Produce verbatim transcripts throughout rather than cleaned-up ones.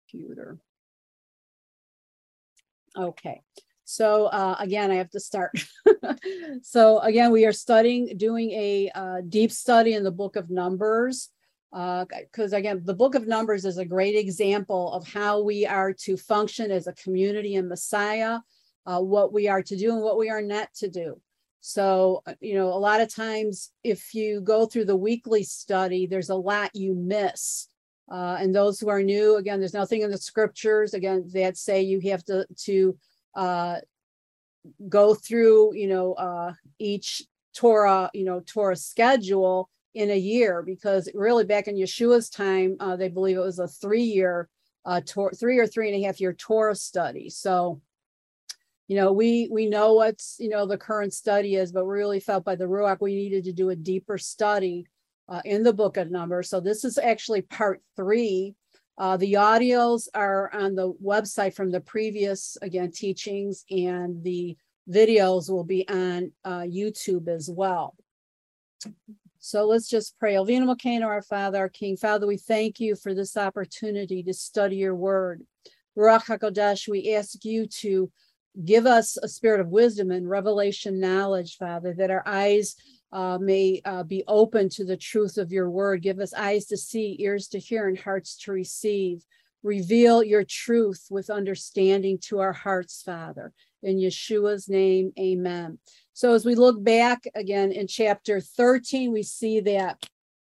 computer. Okay, so uh, again, I have to start. So again, we are studying, doing a uh, deep study in the book of Numbers, because uh, again, the book of Numbers is a great example of how we are to function as a community in Messiah, uh, what we are to do and what we are not to do. So, you know, a lot of times if you go through the weekly study, there's a lot you miss. Uh, and those who are new, again, there's nothing in the scriptures, again, that say you have to, to uh, go through, you know, uh, each Torah, you know, Torah schedule in a year, because really back in Yeshua's time, uh, they believe it was a three-year, uh, tor- three or three and a half year Torah study. So, you know, we we know what's, you know, the current study is, but we really felt by the Ruach we needed to do a deeper study uh, in the book of Numbers. So this is actually part three. Uh, the audios are on the website from the previous, again, teachings, and the videos will be on uh, YouTube as well. So let's just pray. Elvina Makena, our Father, our King. Father, we thank you for this opportunity to study your word. Ruach HaKodesh, we ask you to give us a spirit of wisdom and revelation knowledge, Father, that our eyes uh, may uh, be open to the truth of your word. Give us eyes to see, ears to hear, and hearts to receive. Reveal your truth with understanding to our hearts, Father. In Yeshua's name, amen. So as we look back again in chapter thirteen, we see that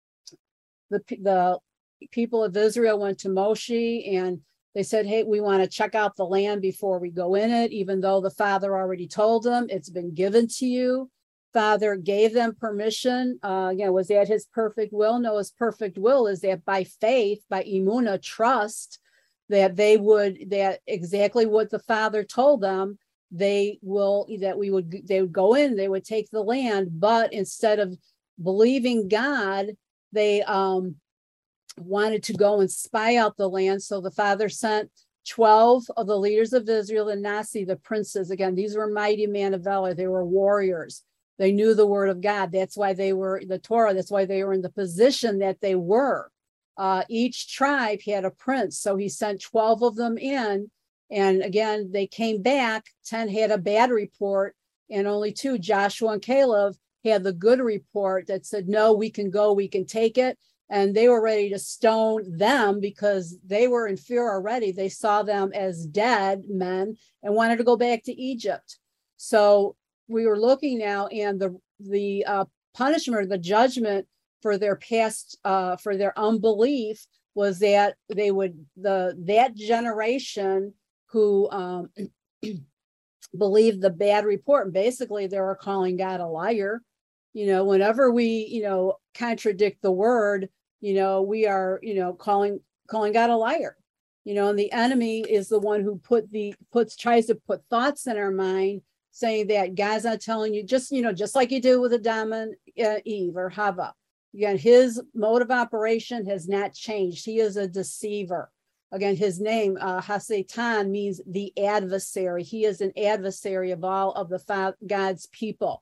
the, the people of Israel went to Moshe and they said, hey, we want to check out the land before we go in it, even though the Father already told them it's been given to you. Father gave them permission. Uh, again, was that his perfect will? No, his perfect will is that by faith, by emunah, trust, that they would, that exactly what the Father told them, they will, that we would, they would go in, they would take the land, but instead of believing God, they, um, wanted to go and spy out the land. So the Father sent twelve of the leaders of Israel and Nasi, the princes. Again, these were mighty men of valor. They were warriors. They knew the word of God. That's why they were the Torah. That's why they were in the position that they were. Uh, each tribe had a prince. So he sent twelve of them in. And again, they came back. ten had a bad report, and only two, Joshua and Caleb, had the good report that said, no, we can go, we can take it. And they were ready to stone them because they were in fear already. They saw them as dead men and wanted to go back to Egypt. So we were looking now, and the the uh, punishment or the judgment for their past, uh, for their unbelief, was that they would, the that generation who um, believed the bad report, and basically they were calling God a liar. You know, whenever we, you know, contradict the word, you know, we are, you know, calling calling God a liar. You know, and the enemy is the one who put the puts tries to put thoughts in our mind, saying that God's not telling you, just, you know, just like you did with Adam and uh, Eve or Hava. Again, his mode of operation has not changed. He is a deceiver. Again, his name, uh, Hasatan, means the adversary. He is an adversary of all of the fa- God's people.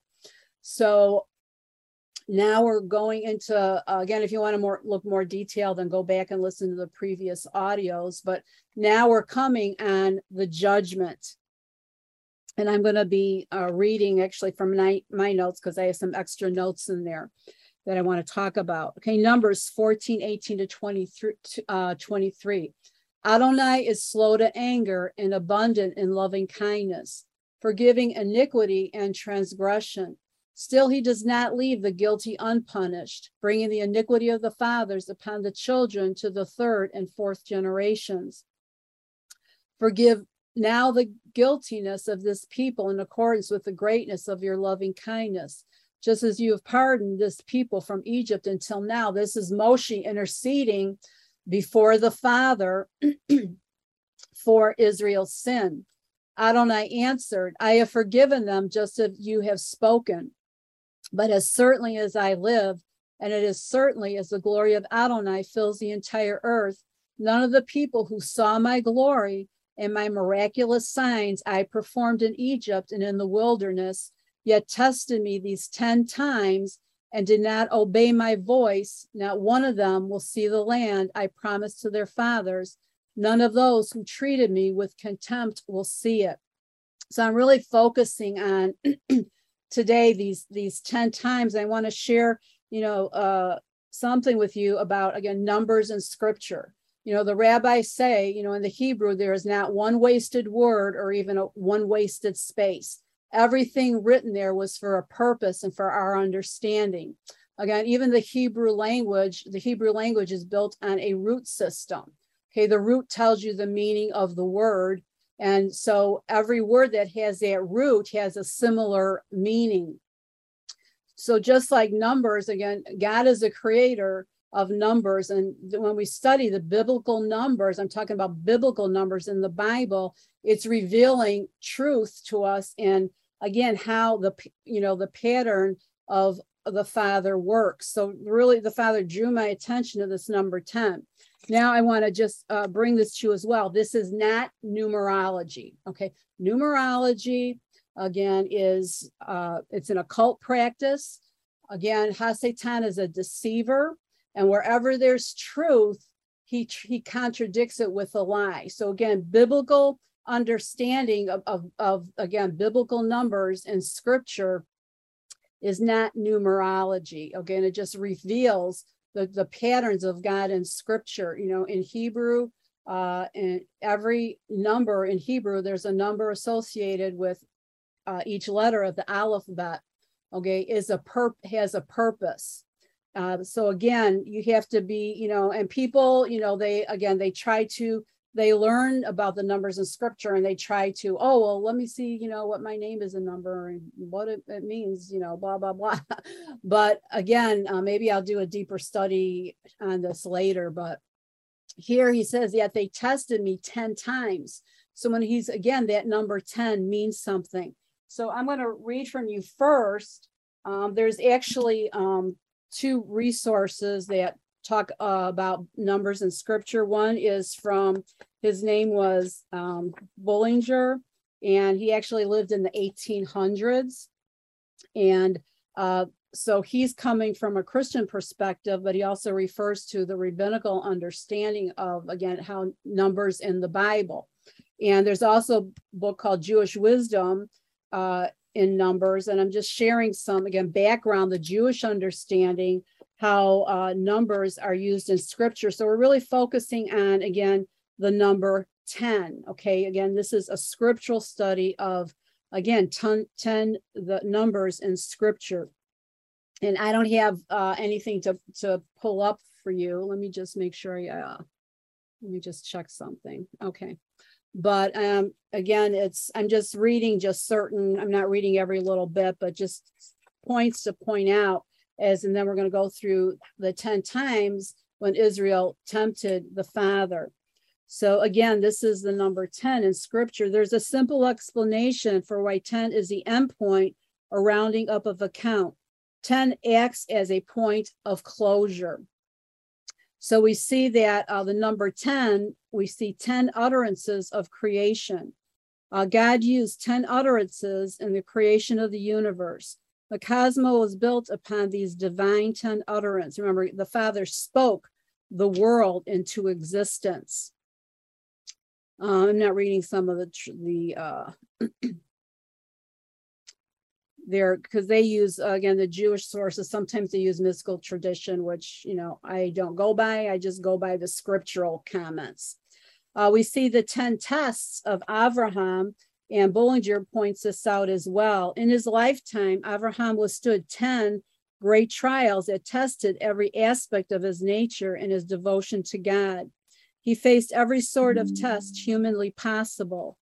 So now we're going into, uh, again, if you want to more look more detailed, then go back and listen to the previous audios. But now we're coming on the judgment. And I'm going to be uh, reading actually from my, my notes, because I have some extra notes in there that I want to talk about. Okay, Numbers fourteen, eighteen to twenty-three. Uh, twenty-three. Adonai is slow to anger and abundant in loving kindness, forgiving iniquity and transgression. Still, he does not leave the guilty unpunished, bringing the iniquity of the fathers upon the children to the third and fourth generations. Forgive now the guiltiness of this people in accordance with the greatness of your loving kindness, just as you have pardoned this people from Egypt until now. This is Moshe interceding before the Father for Israel's sin. Adonai answered, I have forgiven them just as you have spoken. But as certainly as I live, and it is certainly as the glory of Adonai fills the entire earth, none of the people who saw my glory and my miraculous signs I performed in Egypt and in the wilderness, yet tested me these ten times and did not obey my voice, not one of them will see the land I promised to their fathers, None of those who treated me with contempt will see it. So I'm really focusing on today these these ten times. I want to share, you know, uh, something with you about, again, numbers in scripture. You know, the rabbis say, you know, in the Hebrew, there is not one wasted word or even a, one wasted space. Everything written there was for a purpose and for our understanding. Again, even the Hebrew language, the Hebrew language is built on a root system. Okay, the root tells you the meaning of the word. And so every word that has that root has a similar meaning. So just like numbers, again, God is a creator of numbers. And when we study the biblical numbers, I'm talking about biblical numbers in the Bible, it's revealing truth to us. And again, how the, you know, the pattern of the Father works. So really the Father drew my attention to this number ten. Now I want to just uh, bring this to you as well. This is not numerology. Okay. Numerology, again, is, uh, it's an occult practice. Again, Hasatan is a deceiver. And wherever there's truth, he, he contradicts it with a lie. So again, biblical understanding of, of, of, again, biblical numbers in scripture is not numerology. Okay, and it just reveals the, the patterns of God in scripture. You know, in Hebrew, uh, and every number in Hebrew, there's a number associated with uh, each letter of the alphabet. Okay, is a perp has a purpose. Uh, so again, you have to be, you know, and people, you know, they, again, they try to, they learn about the numbers in scripture and they try to, oh, well, let me see, you know, what my name is a number and what it, it means, you know, blah, blah, blah. But again, uh, maybe I'll do a deeper study on this later. But here he says, yet they tested me ten times. So when he's, again, that number ten means something. So I'm going to read from you first. Um, there's actually um, two resources that talk uh, about numbers in scripture. One is from, his name was um, Bullinger, and he actually lived in the eighteen hundreds. And uh, so he's coming from a Christian perspective, but he also refers to the rabbinical understanding of, again, how numbers in the Bible. And there's also a book called Jewish Wisdom uh, in Numbers. And I'm just sharing some, again, background, the Jewish understanding, how uh, numbers are used in scripture. So we're really focusing on, again, the number ten. Okay, again, this is a scriptural study of, again, ten, ten the numbers in scripture. And I don't have uh, anything to, to pull up for you. Let me just make sure, yeah, let me just check something. Okay. But um, again, it's, I'm just reading just certain, I'm not reading every little bit, but just points to point out as, and then we're going to go through the ten times when Israel tempted the Father. So again, this is the number ten in scripture. There's a simple explanation for why ten is the end point or rounding up of a count. ten acts as a point of closure. So we see that uh, the number ten, we see ten utterances of creation. Uh, God used ten utterances in the creation of the universe. The cosmos was built upon these divine ten utterances. Remember, the Father spoke the world into existence. Uh, I'm not reading some of the, the uh, there, because they use, uh, again, the Jewish sources. Sometimes they use mystical tradition, which, you know, I don't go by. I just go by the scriptural comments. Uh, we see the ten tests of Abraham, and Bullinger points this out as well. In his lifetime, Abraham withstood ten great trials that tested every aspect of his nature and his devotion to God. He faced every sort of test humanly possible.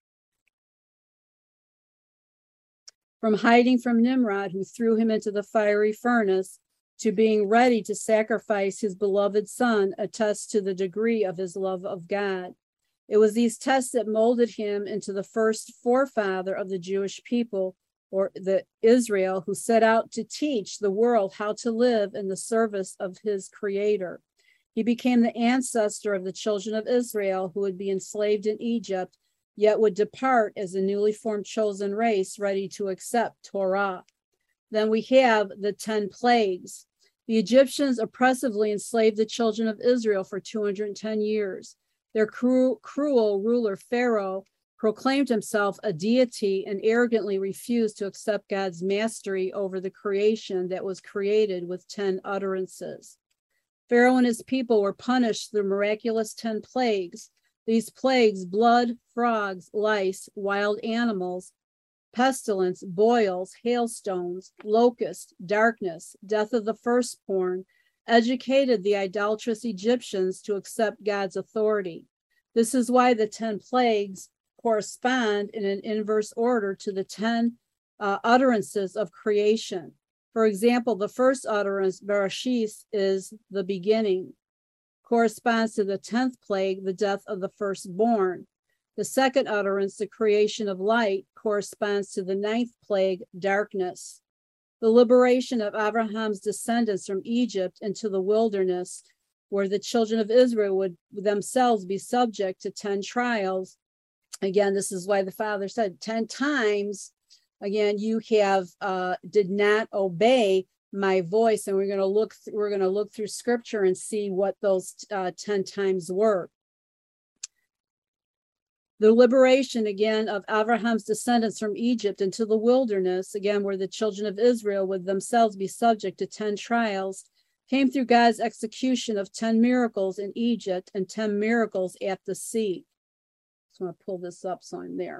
From hiding from Nimrod, who threw him into the fiery furnace, to being ready to sacrifice his beloved son, attests to the degree of his love of God. It was these tests that molded him into the first forefather of the Jewish people, or the Israel, who set out to teach the world how to live in the service of his creator. He became the ancestor of the children of Israel who would be enslaved in Egypt, yet would depart as a newly formed chosen race ready to accept Torah. Then we have the ten plagues. The Egyptians oppressively enslaved the children of Israel for two hundred ten years. Their cruel, cruel ruler, Pharaoh, proclaimed himself a deity and arrogantly refused to accept God's mastery over the creation that was created with ten utterances. Pharaoh and his people were punished through miraculous ten plagues. These plagues, blood, frogs, lice, wild animals, pestilence, boils, hailstones, locusts, darkness, death of the firstborn, educated the idolatrous Egyptians to accept God's authority. This is why the ten plagues correspond in an inverse order to the ten uh, utterances of creation. For example, the first utterance, Bereshith, is the beginning, corresponds to the tenth plague, the death of the firstborn. The second utterance, the creation of light, corresponds to the ninth plague, darkness. The liberation of Abraham's descendants from Egypt into the wilderness, where the children of Israel would themselves be subject to ten trials. Again, this is why the Father said ten times, again, you have uh, did not obey my voice. And we're going to look, th- we're going to look through scripture and see what those uh, ten times were. The liberation, again, of Abraham's descendants from Egypt into the wilderness, again, where the children of Israel would themselves be subject to ten trials, came through God's execution of ten miracles in Egypt and ten miracles at the sea. So I'm going to pull this up so I'm there.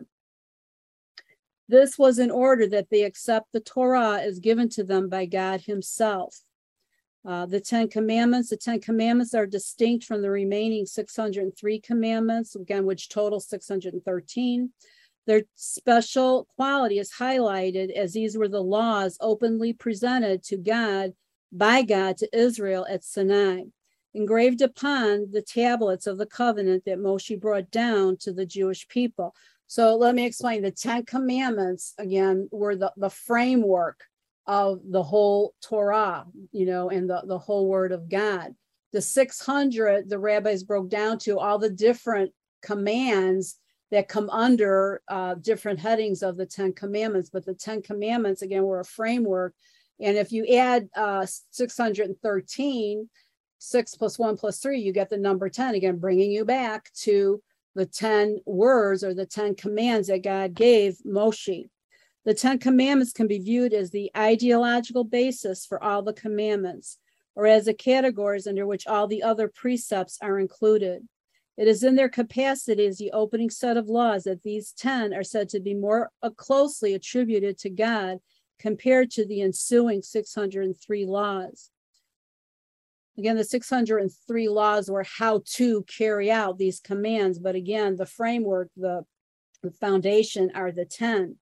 This was in order that they accept the Torah as given to them by God himself. Uh, the Ten Commandments, the Ten Commandments are distinct from the remaining six hundred three commandments, again, which total six hundred thirteen. Their special quality is highlighted as these were the laws openly presented to God, by God to Israel at Sinai, engraved upon the tablets of the covenant that Moshe brought down to the Jewish people. So let me explain. The Ten Commandments, again, were the, the framework of the whole Torah, you know, and the, the whole word of God. The six hundred, the rabbis broke down to all the different commands that come under uh, different headings of the Ten Commandments. But the Ten Commandments, again, were a framework. And if you add uh, six hundred thirteen, six plus one plus three, you get the number ten, again, bringing you back to the ten words or the ten commands that God gave Moshe. The Ten Commandments can be viewed as the ideological basis for all the commandments, or as the categories under which all the other precepts are included. It is in their capacity as the opening set of laws that these ten are said to be more closely attributed to God compared to the ensuing six hundred three laws. Again, the six hundred three laws were how to carry out these commands, but again, the framework, the, the foundation are the ten.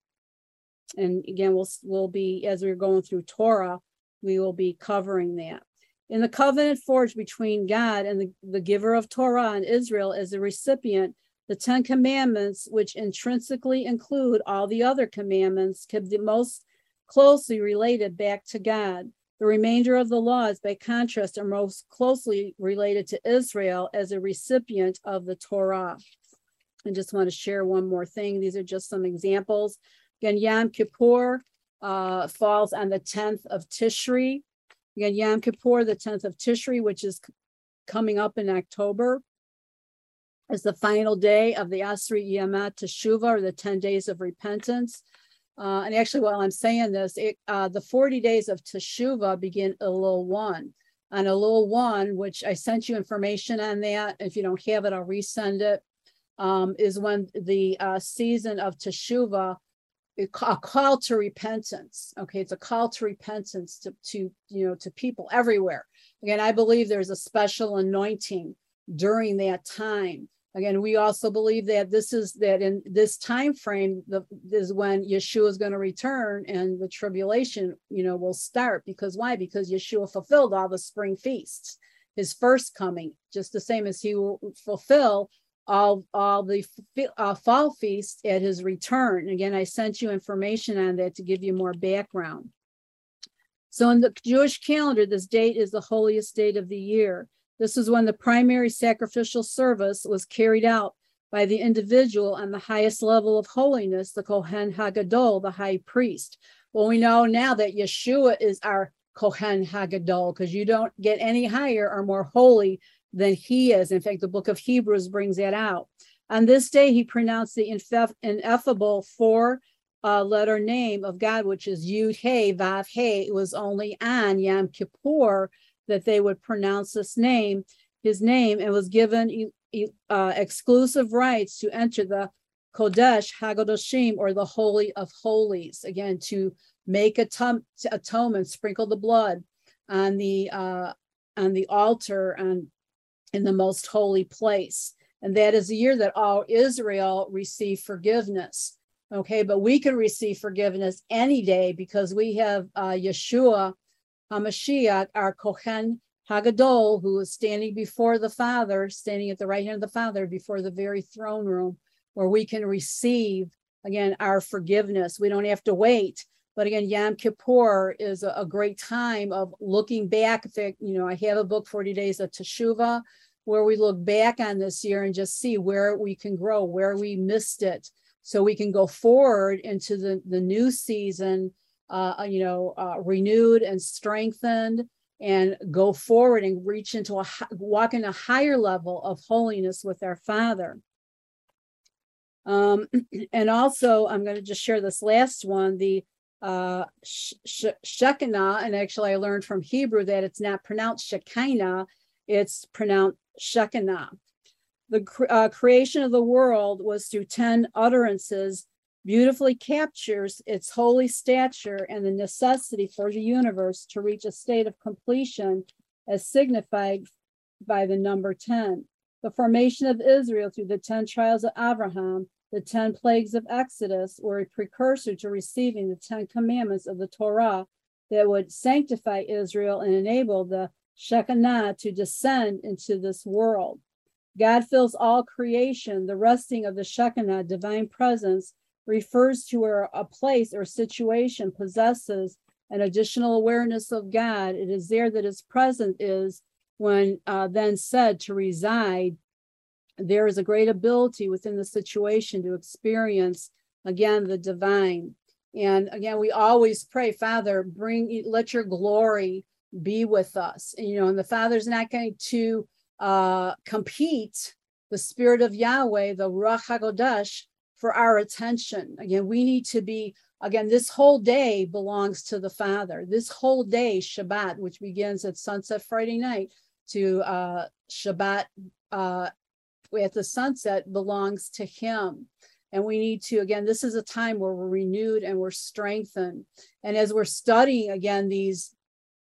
And again, we'll, we'll be, as we're going through Torah, we will be covering that. In the covenant forged between God and the, the giver of Torah and Israel as the recipient, the Ten Commandments, which intrinsically include all the other commandments, can be most closely related back to God. The remainder of the laws, by contrast, are most closely related to Israel as a recipient of the Torah. I just want to share one more thing. These are just some examples. Again, Yom Kippur uh, falls on the tenth of Tishri. Again, Yom Kippur, the tenth of Tishri, which is c- coming up in October, is the final day of the Asri Yamat Teshuvah, or the ten days of repentance. Uh, and actually, while I'm saying this, it, uh, the forty days of Teshuvah begin Elul one. On Elul one, which I sent you information on that. If you don't have it, I'll resend it. Um, is when the uh, season of Teshuvah, a call to repentance. Okay, it's a call to repentance to, to you know, to people everywhere. Again, I believe there's a special anointing during that time. Again, we also believe that this is that in this time frame the, is when Yeshua is going to return and the tribulation, you know, will start. Because why? Because Yeshua fulfilled all the spring feasts, his first coming, just the same as he will fulfill all, all the uh, fall feasts at his return. Again, I sent you information on that to give you more background. So in the Jewish calendar, this date is the holiest date of the year. This is when the primary sacrificial service was carried out by the individual on the highest level of holiness, the Kohen Hagadol, the high priest. Well, we know now that Yeshua is our Kohen Hagadol, because you don't get any higher or more holy than he is. In fact, the book of Hebrews brings that out. On this day, he pronounced the ineffable four uh, letter name of God, which is Yud He Vav He. It was only on Yom Kippur that they would pronounce this name, his name, and was given uh, exclusive rights to enter the Kodesh HaGadoshim, or the Holy of Holies, again, to make atom- atonement, sprinkle the blood on the uh, on the altar and in the most holy place. And that is the year that all Israel received forgiveness. Okay, but we can receive forgiveness any day because we have uh, Yeshua HaMashiach, our Kohen HaGadol, who is standing before the Father, standing at the right hand of the Father before the very throne room, where we can receive, again, our forgiveness. We don't have to wait. But again, Yom Kippur is a, a great time of looking back. In fact, you know, I have a book, forty days of Teshuvah, where we look back on this year and just see where we can grow, where we missed it, so we can go forward into the, the new season, uh, you know, uh, renewed and strengthened, and go forward and reach into a, walk in a higher level of holiness with our Father. Um, and also, I'm going to just share this last one, the uh, Shekinah, and actually I learned from Hebrew that it's not pronounced Shekinah, it's pronounced Shekinah. The uh, creation of the world was through ten utterances, beautifully captures its holy stature and the necessity for the universe to reach a state of completion as signified by the number ten. The formation of Israel through the ten trials of Abraham, the ten plagues of Exodus, were a precursor to receiving the Ten Commandments of the Torah that would sanctify Israel and enable the Shekinah to descend into this world. God fills all creation. The resting of the Shekinah, divine presence, refers to where a place or situation possesses an additional awareness of God. It is there that his presence is when uh, then said to reside. There is a great ability within the situation to experience, again, the divine. And again, we always pray, Father, bring, let your glory be with us. And, you know, and the Father's not going to uh, compete the Spirit of Yahweh, the Ruach HaKodesh, for our attention. Again, we need to be, again, this whole day belongs to the Father. This whole day, Shabbat, which begins at sunset Friday night to uh, Shabbat uh, at the sunset, belongs to him. And we need to, again, this is a time where we're renewed and we're strengthened. And as we're studying, again, these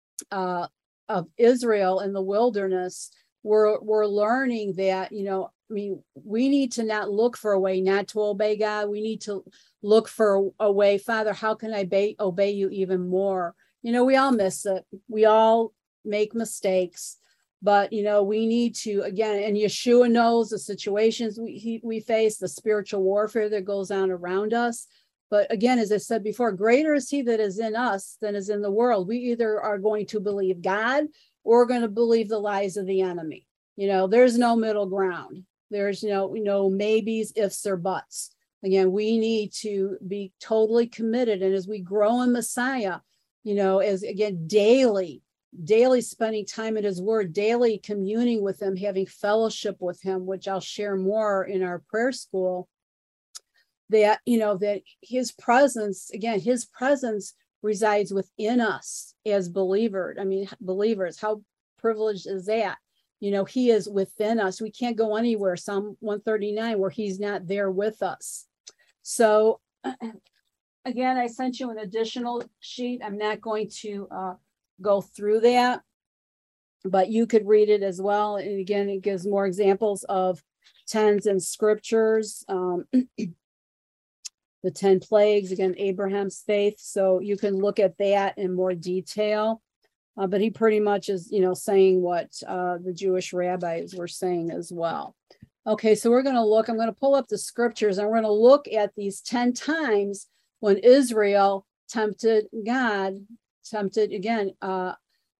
uh, of Israel in the wilderness, we're, we're learning that, you know, I mean, we need to not look for a way not to obey God. We need to look for a way, Father, how can I obey, obey you even more? You know, we all miss it. We all make mistakes. But, you know, we need to, again, and Yeshua knows the situations we he, we face, the spiritual warfare that goes on around us. But again, as I said before, greater is he that is in us than is in the world. We either are going to believe God or we're going to believe the lies of the enemy. You know, there's no middle ground. There's no, you know, maybes, ifs, or buts. Again, we need to be totally committed. And as we grow in Messiah, you know, as again, daily, daily spending time in his word, daily communing with him, having fellowship with him, which I'll share more in our prayer school, that, you know, that his presence, again, his presence resides within us as believers. I mean, believers, how privileged is that? You know, he is within us. We can't go anywhere, Psalm one thirty-nine, where he's not there with us. So again, I sent you an additional sheet. I'm not going to uh, go through that, but you could read it as well. And again, it gives more examples of tens and scriptures, um, the ten plagues, again, Abraham's faith. So you can look at that in more detail. Uh, but he pretty much is, you know, saying what uh, the Jewish rabbis were saying as well. Okay, so we're going to look, I'm going to pull up the scriptures and we're going to look at these ten times when Israel tempted God, tempted again, uh,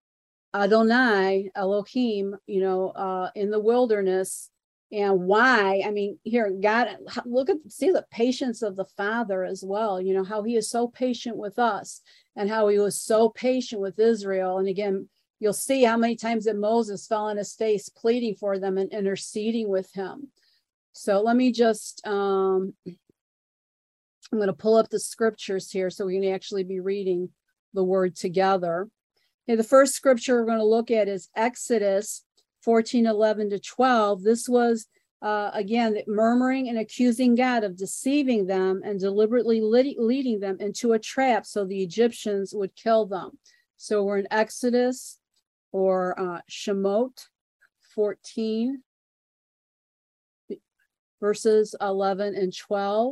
Adonai, Elohim, you know, uh, in the wilderness, and why. I mean, here, God, look at, see the patience of the Father as well, you know, how he is so patient with us and how he was so patient with Israel. And again, you'll see how many times that Moses fell on his face pleading for them and interceding with him. So let me just, um, I'm going to pull up the scriptures here so we can actually be reading the word together. Okay, the first scripture we're going to look at is Exodus fourteen, eleven to twelve. This was, uh, again, murmuring and accusing God of deceiving them and deliberately leading them into a trap so the Egyptians would kill them. So we're in Exodus or uh, Shemot fourteen, verses eleven and twelve.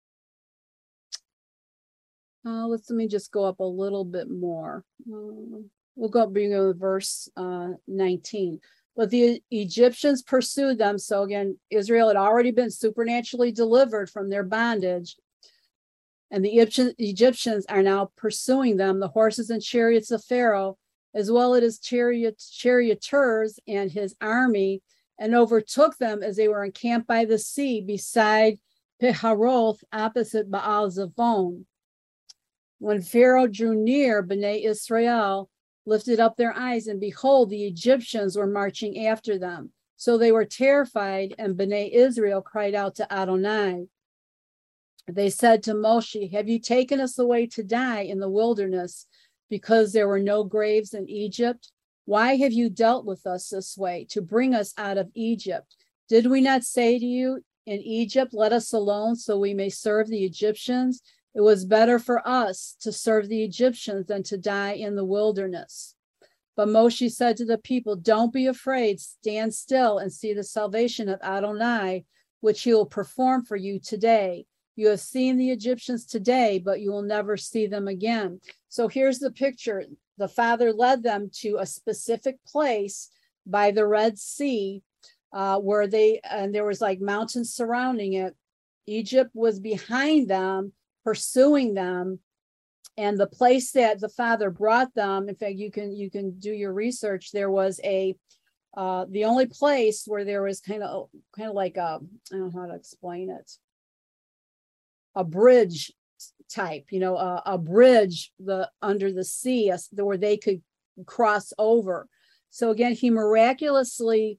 Uh, let's let me just go up a little bit more. Uh, we'll go up beginning with verse uh, nineteen. But the Egyptians pursued them. So again, Israel had already been supernaturally delivered from their bondage. And the Egyptian, Egyptians are now pursuing them, the horses and chariots of Pharaoh, as well as his chariot, charioteers and his army, and overtook them as they were encamped by the sea beside Piharoth, opposite Baal Zevon. When Pharaoh drew near, Bnei Israel lifted up their eyes, and behold, the Egyptians were marching after them. So they were terrified, and Bnei Israel cried out to Adonai. They said to Moshe, have you taken us away to die in the wilderness because there were no graves in Egypt? Why have you dealt with us this way to bring us out of Egypt? Did we not say to you in Egypt, let us alone so we may serve the Egyptians? It was better for us to serve the Egyptians than to die in the wilderness. But Moshe said to the people, don't be afraid, stand still and see the salvation of Adonai, which he will perform for you today. You have seen the Egyptians today, but you will never see them again. So here's the picture. The Father led them to a specific place by the Red Sea, uh, where they, and there was like mountains surrounding it. Egypt was behind them, pursuing them, and the place that the Father brought them, in fact, you can you can do your research, there was a uh the only place where there was kind of kind of like a, I don't know how to explain it, a bridge type, you know, a, a bridge the under the sea where they could cross over. So again, he miraculously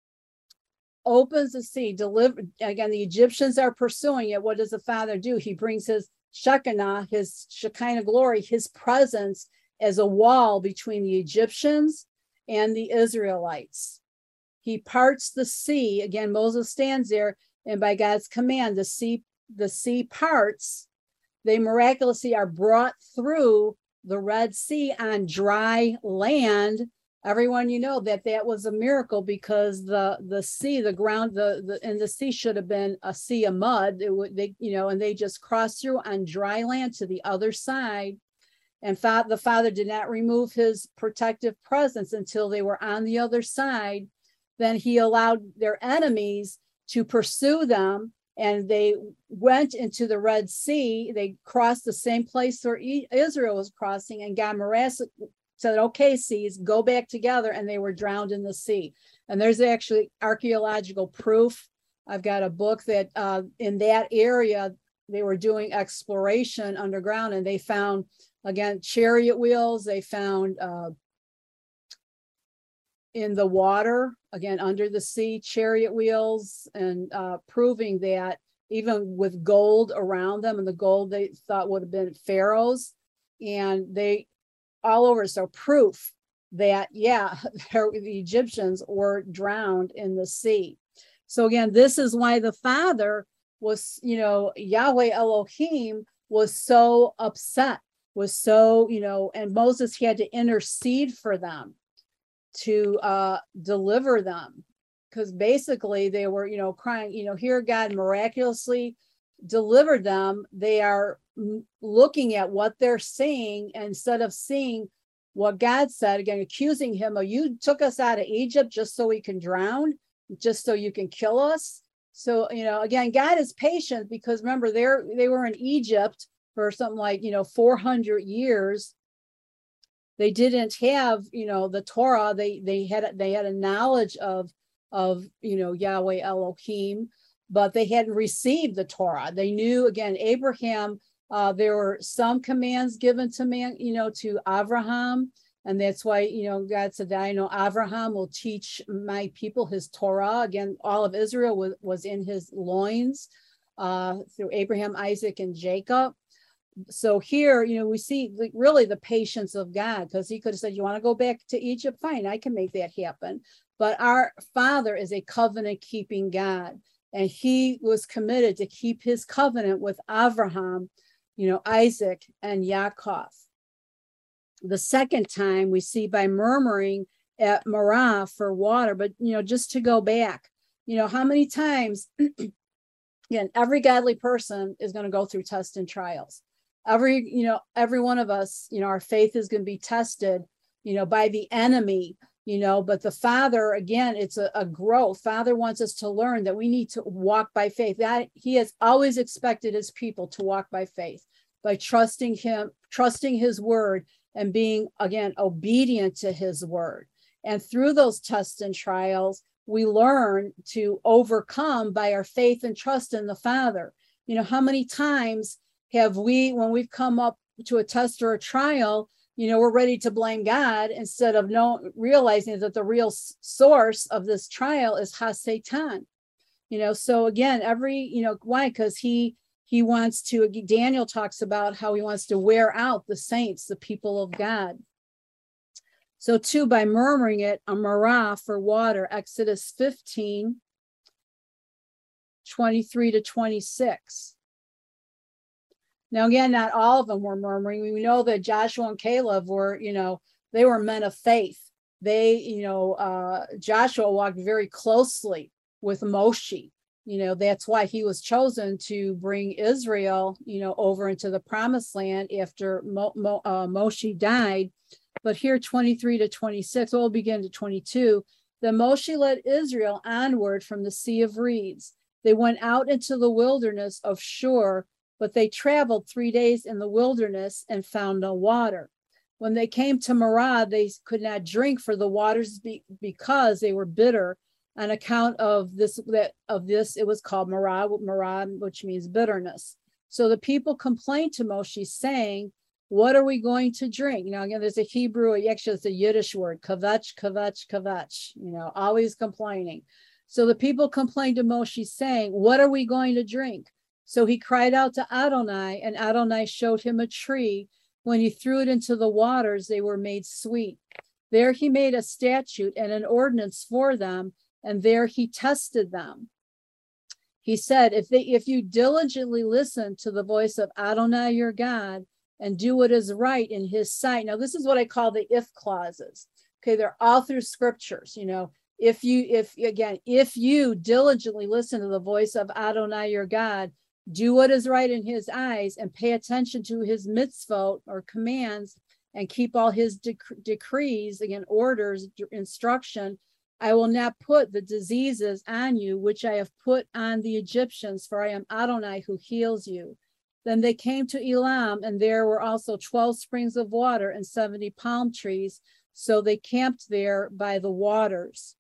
opens the sea, deliver again, the Egyptians are pursuing it. What does the Father do? He brings his Shekinah, his Shekinah glory, his presence as a wall between the Egyptians and the Israelites. He parts the sea. Again, Moses stands there, and by God's command, the sea, the sea parts. They miraculously are brought through the Red Sea on dry land. Everyone, you know that that was a miracle, because the the sea, the ground, the the and the sea should have been a sea of mud. It would, they, you know, and they just crossed through on dry land to the other side. And fa- the Father did not remove his protective presence until they were on the other side. Then he allowed their enemies to pursue them, and they went into the Red Sea. They crossed the same place where e- Israel was crossing, and God miraculously said, okay, seas, go back together, and they were drowned in the sea. And there's actually archaeological proof. I've got a book that uh, in that area, they were doing exploration underground, and they found, again, chariot wheels. They found uh, in the water, again, under the sea, chariot wheels, and uh, proving that even with gold around them, and the gold they thought would have been Pharaoh's, and they all over. So proof that, yeah, the Egyptians were drowned in the sea. So again, this is why the Father was, you know, Yahweh Elohim was so upset, was so, you know, and Moses had to intercede for them to uh, deliver them, because basically they were, you know, crying, you know, here God miraculously delivered them. They are looking at what they're seeing instead of seeing what God said, again, accusing him of, you took us out of Egypt just so we can drown, just so you can kill us. So, you know, again, God is patient, because remember, they're, they were in Egypt for something like, you know, four hundred years. They didn't have, you know, the Torah. They, they had, they had a knowledge of, of, you know, Yahweh Elohim, but they hadn't received the Torah. They knew, again, Abraham, uh, there were some commands given to man, you know, to Abraham, And that's why, you know, God said that I know Abraham will teach my people his Torah. Again, all of Israel was, was in his loins uh, through Abraham, Isaac, and Jacob. So here, you know, we see the, really the patience of God, because he could have said, you want to go back to Egypt? Fine, I can make that happen. But our Father is a covenant keeping God, and he was committed to keep his covenant with Abraham, you know, Isaac, and Yaakov. The second time we see by murmuring at Marah for water. But, you know, just to go back, you know, how many times, again, every godly person is going to go through tests and trials. Every, you know, every one of us, you know, our faith is going to be tested, you know, by the enemy, you know, but the Father, again, it's a, a growth. Father wants us to learn that we need to walk by faith. That he has always expected his people to walk by faith, by trusting him, trusting his word, and being, again, obedient to his word. And through those tests and trials, we learn to overcome by our faith and trust in the Father. You know, how many times have we, when we've come up to a test or a trial, you know, we're ready to blame God instead of know, realizing that the real source of this trial is HaSatan. You know, so again, every, you know, why? Because he, he wants to, Daniel talks about how he wants to wear out the saints, the people of God. So two, by murmuring it, a marah for water, Exodus fifteen, twenty-three to twenty-six. Now, again, not all of them were murmuring. We know that Joshua and Caleb were, you know, they were men of faith. They, you know, uh, Joshua walked very closely with Moshe. You know, that's why he was chosen to bring Israel, you know, over into the promised land after Mo, Mo, uh, Moshe died. But here, twenty-three to twenty-six, we'll begin to twenty-two. Then Moshe led Israel onward from the Sea of Reeds. They went out into the wilderness of Shur, but they traveled three days in the wilderness and found no water. When they came to Marah, they could not drink, for the waters be, because they were bitter. On account of this, that of this, it was called Marah, Marah, which means bitterness. So the people complained to Moshe, saying, "What are we going to drink?" Now, again, there's a Hebrew, actually, it's a Yiddish word, kavach, kavach, kavach. You know, always complaining. So the people complained to Moshe, saying, "What are we going to drink?" So he cried out to Adonai, and Adonai showed him a tree. When he threw it into the waters, they were made sweet. There he made a statute and an ordinance for them, and there he tested them. He said, if they, if you diligently listen to the voice of Adonai your God and do what is right in his sight. Now, this is what I call the if clauses. Okay, they're all through scriptures. You know, if you, if again, if you diligently listen to the voice of Adonai your God, do what is right in his eyes, and pay attention to his mitzvot or commands, and keep all his dec- decrees, again, orders, instruction, I will not put the diseases on you, which I have put on the Egyptians, for I am Adonai who heals you. Then they came to Elam, and there were also twelve springs of water and seventy palm trees. So they camped there by the waters.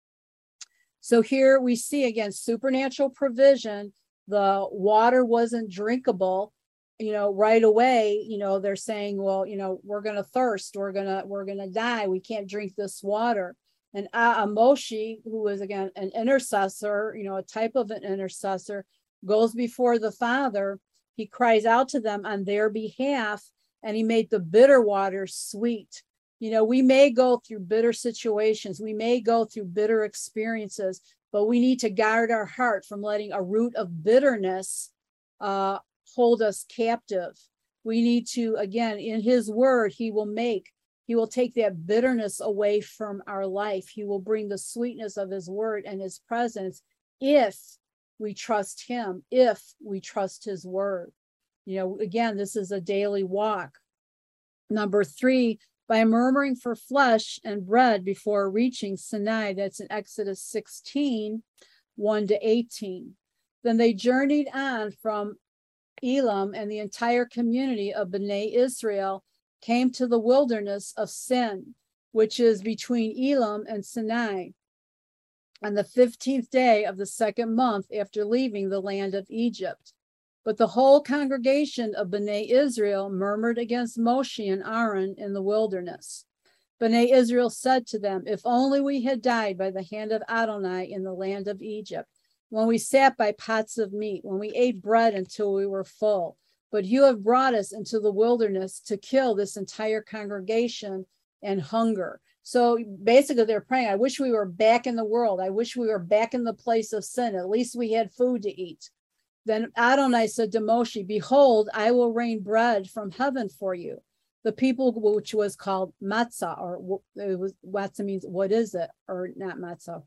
So here we see, again, supernatural provision. The water wasn't drinkable, you know, right away. You know, they're saying, well, you know, we're going to thirst. We're going to, we're going to die. We can't drink this water. And uh, Moshe, who is, again, an intercessor, you know, a type of an intercessor, goes before the Father. He cries out to them on their behalf, and he made the bitter water sweet. You know, we may go through bitter situations. We may go through bitter experiences, but we need to guard our heart from letting a root of bitterness uh, hold us captive. We need to, again, in his word, he will make He will take that bitterness away from our life. He will bring the sweetness of his word and his presence if we trust him, if we trust his word. You know, again, this is a daily walk. Number three, by murmuring for flesh and bread before reaching Sinai. That's in Exodus sixteen, one to eighteen. Then they journeyed on from Elam, and the entire community of Bnei Israel came to the wilderness of Sin, which is between Elam and Sinai, on the fifteenth day of the second month after leaving the land of Egypt. But the whole congregation of Bnei Israel murmured against Moshe and Aaron in the wilderness. Bnei Israel said to them, if only we had died by the hand of Adonai in the land of Egypt, when we sat by pots of meat, when we ate bread until we were full. But you have brought us into the wilderness to kill this entire congregation and hunger. So basically they're praying, I wish we were back in the world. I wish we were back in the place of sin. At least we had food to eat. Then Adonai said to Moshe, behold, I will rain bread from heaven for you. The people, which was called matzah, or it was matzah means what is it, or not matzah,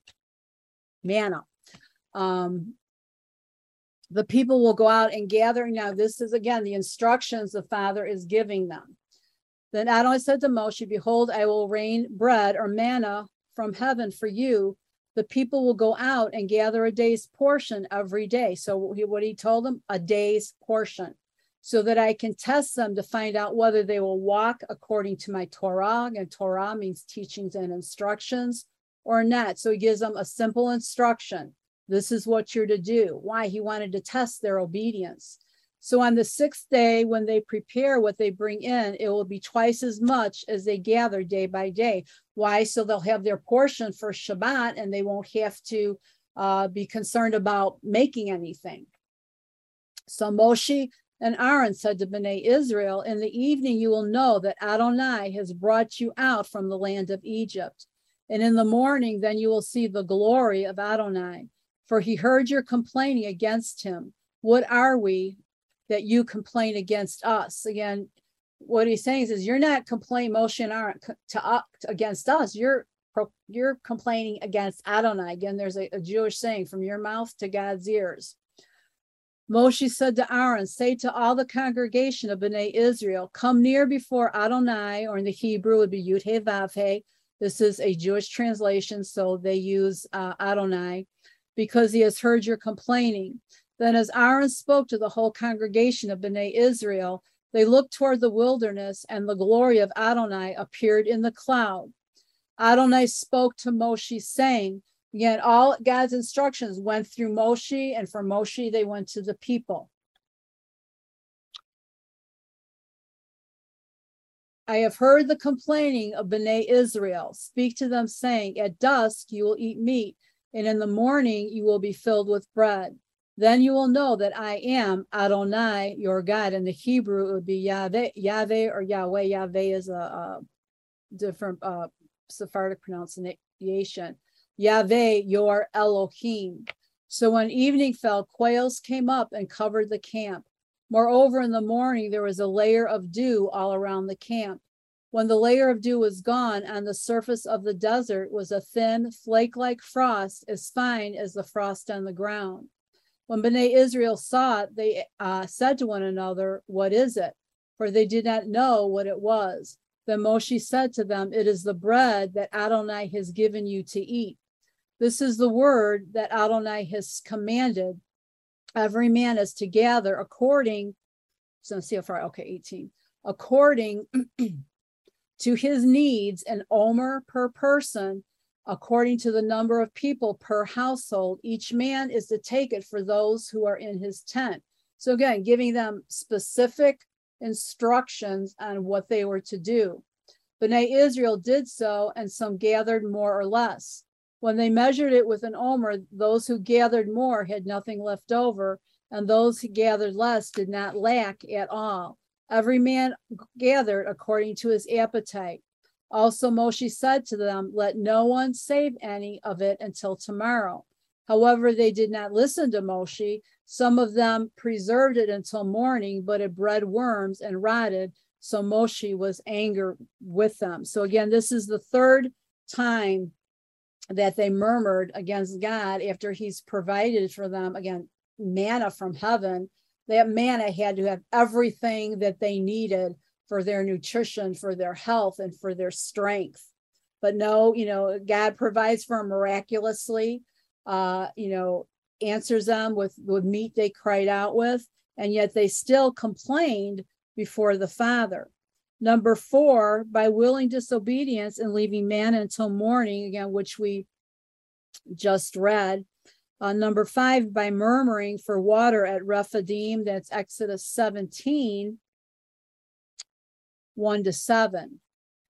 manna. Um, the people will go out and gather. Now, this is again the instructions the Father is giving them. Then Adonai said to Moshe, behold, I will rain bread or manna from heaven for you. The people will go out and gather a day's portion every day. So what he told them, a day's portion, so that I can test them to find out whether they will walk according to my Torah, and Torah means teachings and instructions, or not. So he gives them a simple instruction. This is what you're to do. Why? He wanted to test their obedience. So on the sixth day, when they prepare what they bring in, it will be twice as much as they gather day by day. Why? So they'll have their portion for Shabbat, and they won't have to uh, be concerned about making anything. So Moshe and Aaron said to Bnei Israel, in the evening you will know that Adonai has brought you out from the land of Egypt. And in the morning, then you will see the glory of Adonai. For he heard your complaining against him. What are we that you complain against us? Again, what he's saying is, you're not complaining, Moshe and Aaron, to uh, against us. You're you're complaining against Adonai. Again, there's a, a Jewish saying, from your mouth to God's ears. Moshe said to Aaron, say to all the congregation of Bnei Israel, come near before Adonai, or in the Hebrew it would be Yud He Vav He. This is a Jewish translation, so they use uh, Adonai, because he has heard your complaining. Then as Aaron spoke to the whole congregation of Bnei Israel, they looked toward the wilderness, and the glory of Adonai appeared in the cloud. Adonai spoke to Moshe, saying, again, all God's instructions went through Moshe, and from Moshe they went to the people. I have heard the complaining of Bnei Israel. Speak to them, saying, at dusk you will eat meat, and in the morning you will be filled with bread. Then you will know that I am Adonai, your God. In the Hebrew, it would be Yahweh, Yahweh or Yahweh. Yahweh is a, a different uh, Sephardic pronunciation. Yahweh, your Elohim. So when evening fell, quails came up and covered the camp. Moreover, in the morning, there was a layer of dew all around the camp. When the layer of dew was gone, on the surface of the desert was a thin, flake-like frost, as fine as the frost on the ground. When Bnei Israel saw it, they uh, said to one another, what is it? For they did not know what it was. Then Moshe said to them, it is the bread that Adonai has given you to eat. This is the word that Adonai has commanded. Every man is to gather according, so see how far, okay, eighteen, according to his needs, an omer per person, according to the number of people per household. Each man is to take it for those who are in his tent. So again, giving them specific instructions on what they were to do. Bnei Israel did so, and some gathered more or less. When they measured it with an omer, those who gathered more had nothing left over, and those who gathered less did not lack at all. Every man gathered according to his appetite. Also Moshe said to them, let no one save any of it until tomorrow. However, they did not listen to Moshe. Some of them preserved it until morning, but it bred worms and rotted. So Moshe was angry with them. So again, this is the third time that they murmured against God after he's provided for them, again, manna from heaven. That manna had to have everything that they needed for their nutrition, for their health, and for their strength. But no, you know, God provides for them miraculously, uh, you know, answers them with, with meat they cried out with, and yet they still complained before the Father. Number four, by willing disobedience and leaving manna until morning, again, which we just read. Uh, number five, by murmuring for water at Rephidim, that's Exodus seventeen, one to seven.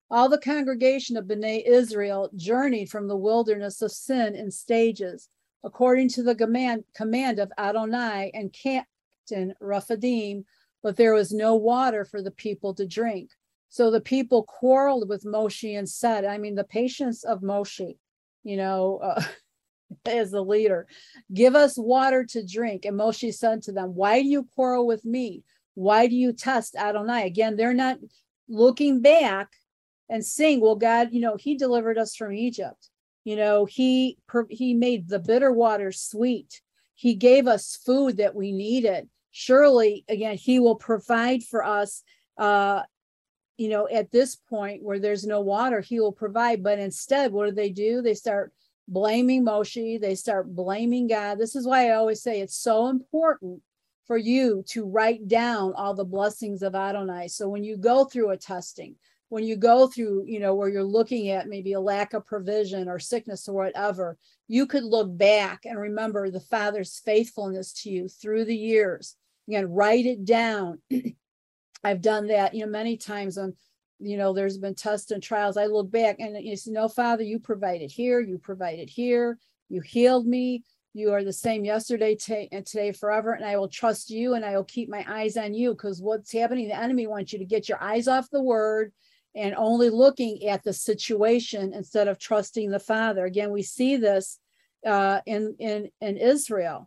All the congregation of Bnei Israel journeyed from the wilderness of Sin in stages, according to the command, command of Adonai and Captain Rephidim, but there was no water for the people to drink. So the people quarreled with Moshe and said, I mean, the patience of Moshe, you know, uh, as the leader, give us water to drink. And Moshe said to them, why do you quarrel with me? Why do you test Adonai? Again, they're not looking back and saying, well, God, you know, he delivered us from Egypt. You know, he, he made the bitter water sweet. He gave us food that we needed. Surely, again, he will provide for us, uh, you know, at this point where there's no water, he will provide. But instead, what do they do? They start blaming Moshe. They start blaming God. This is why I always say it's so important for you to write down all the blessings of Adonai. So when you go through a testing, when you go through, you know, where you're looking at maybe a lack of provision or sickness or whatever, you could look back and remember the Father's faithfulness to you through the years. Again, write it down. I've done that, you know, many times when, you know, there's been tests and trials. I look back and you say, no, Father, you provided here, you provided here, you healed me. You are the same yesterday t- and today forever. And I will trust you and I will keep my eyes on you, because what's happening, the enemy wants you to get your eyes off the word and only looking at the situation instead of trusting the Father. Again, we see this uh, in, in, in Israel.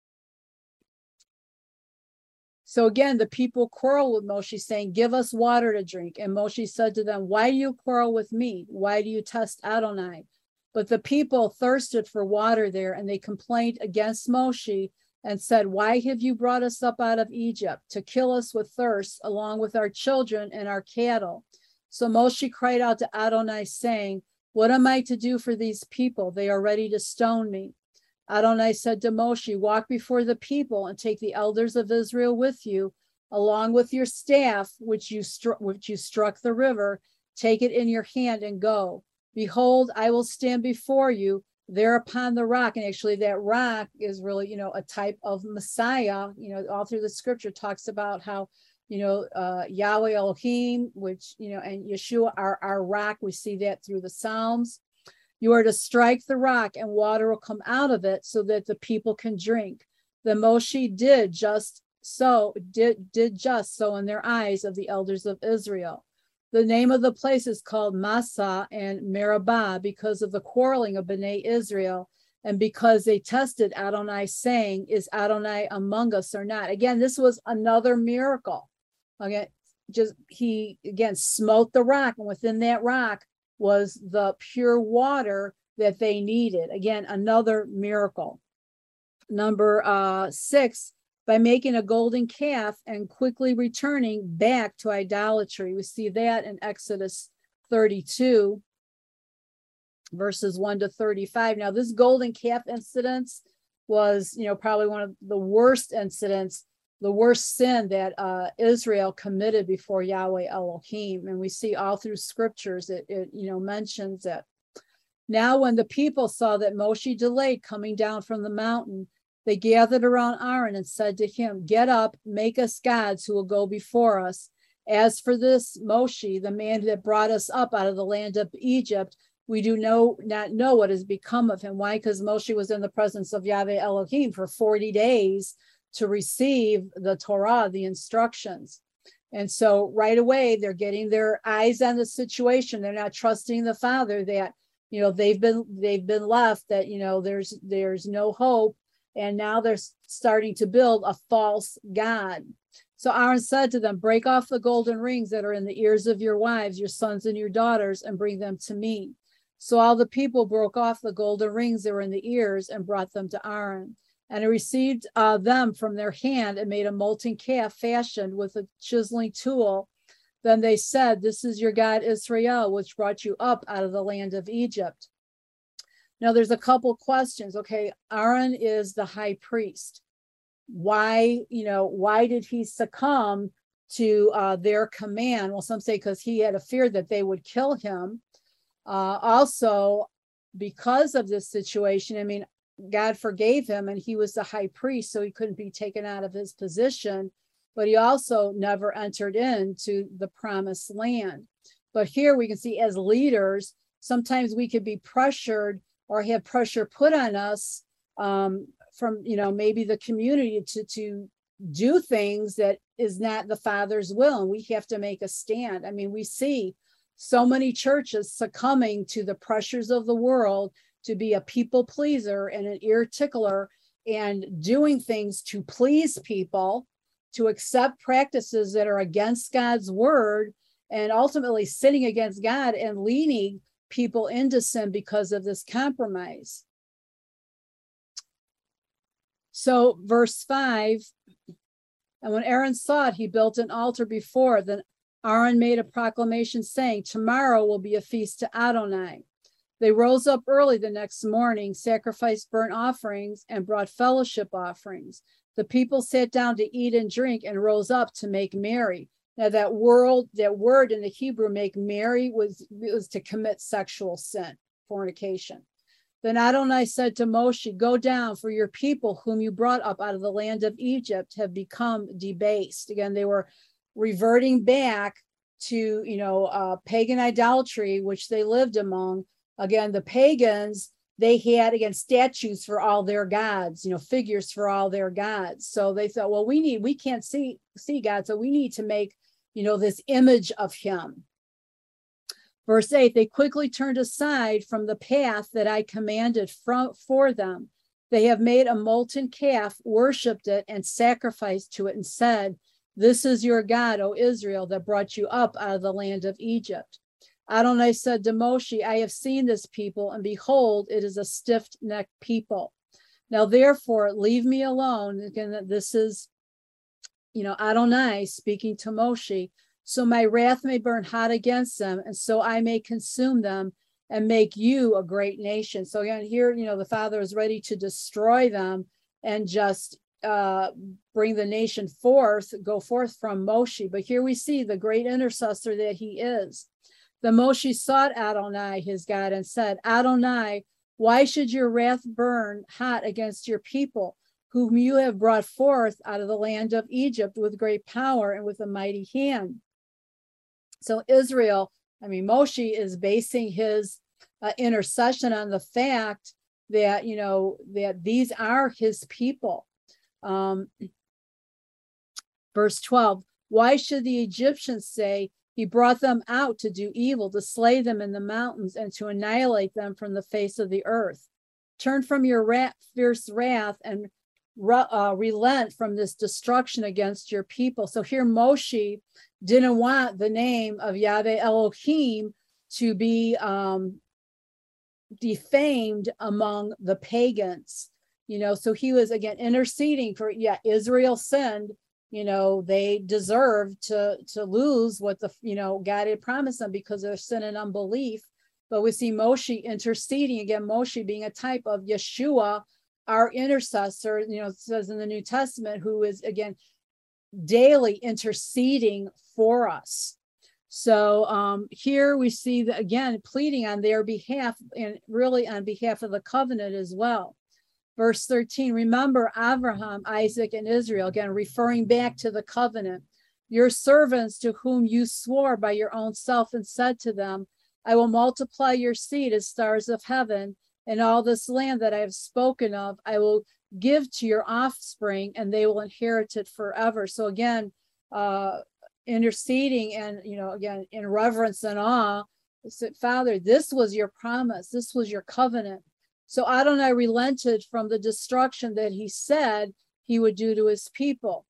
So again, the people quarrel with Moshe, saying, give us water to drink. And Moshe said to them, why do you quarrel with me? Why do you test Adonai? But the people thirsted for water there, and they complained against Moshe and said, why have you brought us up out of Egypt to kill us with thirst, along with our children and our cattle? So Moshe cried out to Adonai, saying, what am I to do for these people? They are ready to stone me. Adonai said to Moshe, walk before the people and take the elders of Israel with you, along with your staff, which you, stru- which you struck the river. Take it in your hand and go. Behold, I will stand before you there upon the rock. And actually that rock is really, you know, a type of Messiah. You know, all through the scripture talks about how, you know, uh, Yahweh Elohim, which, you know, and Yeshua, our, our rock. We see that through the Psalms. You are to strike the rock and water will come out of it so that the people can drink. Then Moshe did just so, did, did just so in their eyes of the elders of Israel. The name of the place is called Massah and Meribah because of the quarreling of Bnei Israel and because they tested Adonai, saying, is Adonai among us or not? Again, this was another miracle. Okay, just he again smote the rock, and within that rock was the pure water that they needed. Again, another miracle. Number uh, six, by making a golden calf and quickly returning back to idolatry. We see that in Exodus thirty-two, verses one to thirty-five. Now, this golden calf incident was, you know, probably one of the worst incidents, the worst sin that uh, Israel committed before Yahweh Elohim. And we see all through scriptures, it, it, you know, mentions it. Now, when the people saw that Moshe delayed coming down from the mountain, they gathered around Aaron and said to him, get up, make us gods who will go before us. As for this Moshe, the man that brought us up out of the land of Egypt, we do know, not know what has become of him. Why? Because Moshe was in the presence of Yahweh Elohim for forty days to receive the Torah, the instructions. And so right away, they're getting their eyes on the situation. They're not trusting the Father that, you know, they've been, they've been left, that, you know, there's, there's no hope. And now they're starting to build a false god. So Aaron said to them, break off the golden rings that are in the ears of your wives, your sons and your daughters, and bring them to me. So all the people broke off the golden rings that were in the ears and brought them to Aaron. And he received uh, them from their hand and made a molten calf fashioned with a chiseling tool. Then they said, this is your God Israel, which brought you up out of the land of Egypt. Now, there's a couple questions. Okay, Aaron is the high priest. Why, you know, why did he succumb to uh, their command? Well, some say because he had a fear that they would kill him. Uh, also, because of this situation, I mean, God forgave him and he was the high priest, so he couldn't be taken out of his position. But he also never entered into the promised land. But here we can see as leaders, sometimes we could be pressured or have pressure put on us um, from, you know, maybe the community to, to do things that is not the Father's will. And we have to make a stand. I mean, we see so many churches succumbing to the pressures of the world to be a people pleaser and an ear tickler and doing things to please people, to accept practices that are against God's word, and ultimately sinning against God and leading people into sin because of this compromise. So verse five, and when Aaron saw it, he built an altar before it. Then Aaron made a proclamation saying, tomorrow will be a feast to Adonai. They rose up early the next morning, sacrificed burnt offerings, and brought fellowship offerings. The people sat down to eat and drink and rose up to make merry. Now that word, that word in the Hebrew, make merry, was, was to commit sexual sin, fornication. Then Adonai said to Moshe, go down, for your people whom you brought up out of the land of Egypt have become debased. Again, they were reverting back to, you know, uh, pagan idolatry, which they lived among. Again, the pagans, they had, again, statues for all their gods, you know, figures for all their gods. So they thought, well, we need, we can't see, see God, so we need to make, you know, this image of him. Verse eight, they quickly turned aside from the path that I commanded from, for them. They have made a molten calf, worshipped it, and sacrificed to it, and said, this is your God, O Israel, that brought you up out of the land of Egypt. Adonai said to Moshe, I have seen this people, and behold, it is a stiff-necked people. Now, therefore, leave me alone. Again, this is, you know, Adonai speaking to Moshe, so my wrath may burn hot against them, and so I may consume them and make you a great nation. So again, here, you know, the Father is ready to destroy them and just uh, bring the nation forth, go forth from Moshe. But here we see the great intercessor that he is. The Moshe sought Adonai, his God, and said, Adonai, why should your wrath burn hot against your people, whom you have brought forth out of the land of Egypt with great power and with a mighty hand? So Israel, I mean, Moshe is basing his uh, intercession on the fact that, you know, that these are his people. Um, verse twelve, why should the Egyptians say, he brought them out to do evil, to slay them in the mountains, and to annihilate them from the face of the earth? Turn from your wrath, fierce wrath and uh, relent from this destruction against your people. So here Moshe didn't want the name of Yahweh Elohim to be um, defamed among the pagans. You know, so he was, again, interceding for, yeah, Israel sinned. You know, they deserved to, to lose what the, you know, God had promised them because of their sin and unbelief. But we see Moshe interceding, again, Moshe being a type of Yeshua, our intercessor, you know, it says in the New Testament, who is, again, daily interceding for us. So um, here we see that, again, pleading on their behalf and really on behalf of the covenant as well. Verse thirteen, remember Abraham, Isaac, and Israel, again, referring back to the covenant, your servants to whom you swore by your own self and said to them, I will multiply your seed as stars of heaven, and all this land that I have spoken of, I will give to your offspring, and they will inherit it forever. So again, uh, interceding and, you know, again, in reverence and awe, said, Father, this was your promise. This was your covenant. So Adonai relented from the destruction that he said he would do to his people.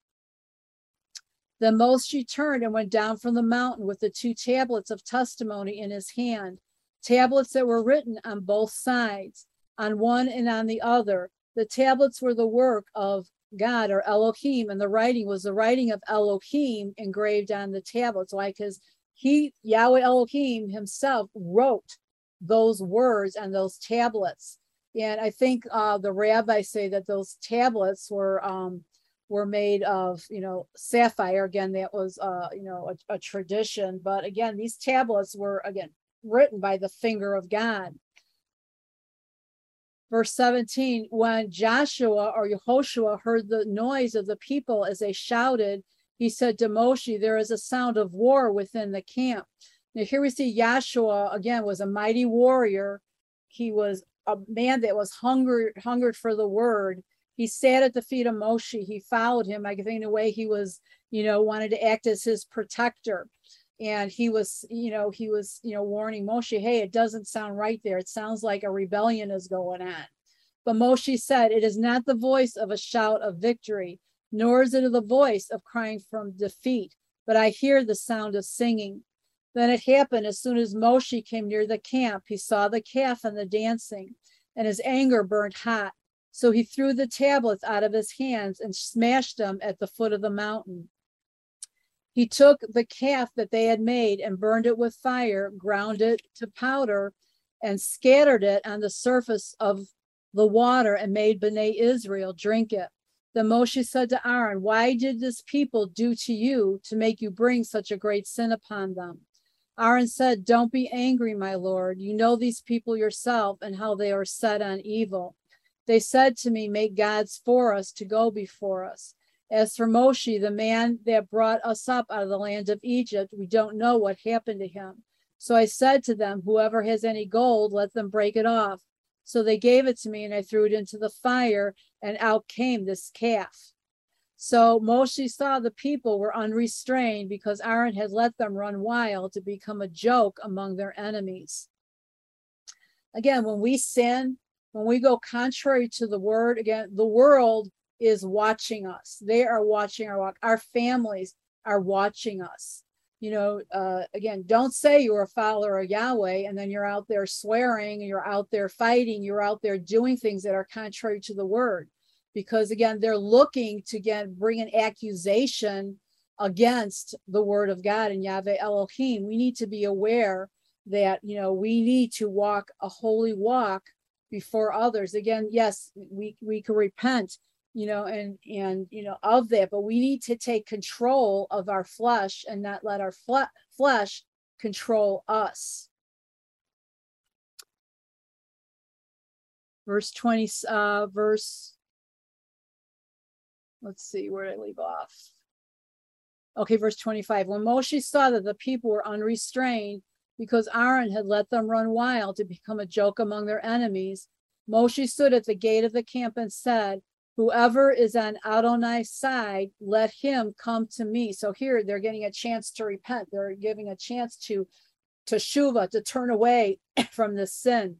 Then Moshe turned and went down from the mountain with the two tablets of testimony in his hand, tablets that were written on both sides, on one and on the other. The tablets were the work of God, or Elohim, and the writing was the writing of Elohim engraved on the tablets. Why? Because he, Yahweh Elohim himself, wrote those words on those tablets. And I think uh, the rabbis say that those tablets were um, were made of, you know, sapphire. Again, that was, uh, you know, a, a tradition. But again, these tablets were, again, written by the finger of God. Verse seventeen, when Joshua or Yehoshua heard the noise of the people as they shouted, he said to Moshe, there is a sound of war within the camp. Now here we see Yahshua, again, was a mighty warrior. He was a man that was hungered, hungered for the word. He sat at the feet of Moshe. He followed him. I think in a way he was, you know, wanted to act as his protector. And he was, you know, he was, you know, warning Moshe, hey, it doesn't sound right there. It sounds like a rebellion is going on. But Moshe said, it is not the voice of a shout of victory, nor is it the voice of crying from defeat, but I hear the sound of singing. Then it happened as soon as Moshe came near the camp, he saw the calf and the dancing, and his anger burned hot. So he threw the tablets out of his hands and smashed them at the foot of the mountain. He took the calf that they had made and burned it with fire, ground it to powder, and scattered it on the surface of the water and made Bnei Israel drink it. Then Moshe said to Aaron, why did this people do to you to make you bring such a great sin upon them? Aaron said, don't be angry, my Lord. You know these people yourself and how they are set on evil. They said to me, make gods for us to go before us. As for Moshe, the man that brought us up out of the land of Egypt, we don't know what happened to him. So I said to them, whoever has any gold, let them break it off. So they gave it to me and I threw it into the fire and out came this calf. So Moshe saw the people were unrestrained because Aaron had let them run wild to become a joke among their enemies. Again, when we sin, when we go contrary to the word, again, the world is watching us. They are watching our walk. Our families are watching us. You know, uh, again, don't say you're a follower of Yahweh and then you're out there swearing, you're out there fighting, you're out there doing things that are contrary to the word. Because again, they're looking to again bring an accusation against the word of God and Yahweh Elohim. We need to be aware that, you know, we need to walk a holy walk before others. Again, yes, we, we can repent, you know, and, and, you know, of that, but we need to take control of our flesh and not let our fle- flesh control us. Verse twenty, uh, verse, let's see, where did I leave off? Okay, verse twenty-five. When Moshe saw that the people were unrestrained because Aaron had let them run wild to become a joke among their enemies, Moshe stood at the gate of the camp and said, whoever is on Adonai's side, let him come to me. So here they're getting a chance to repent. They're giving a chance to, to shuva, to turn away from this sin.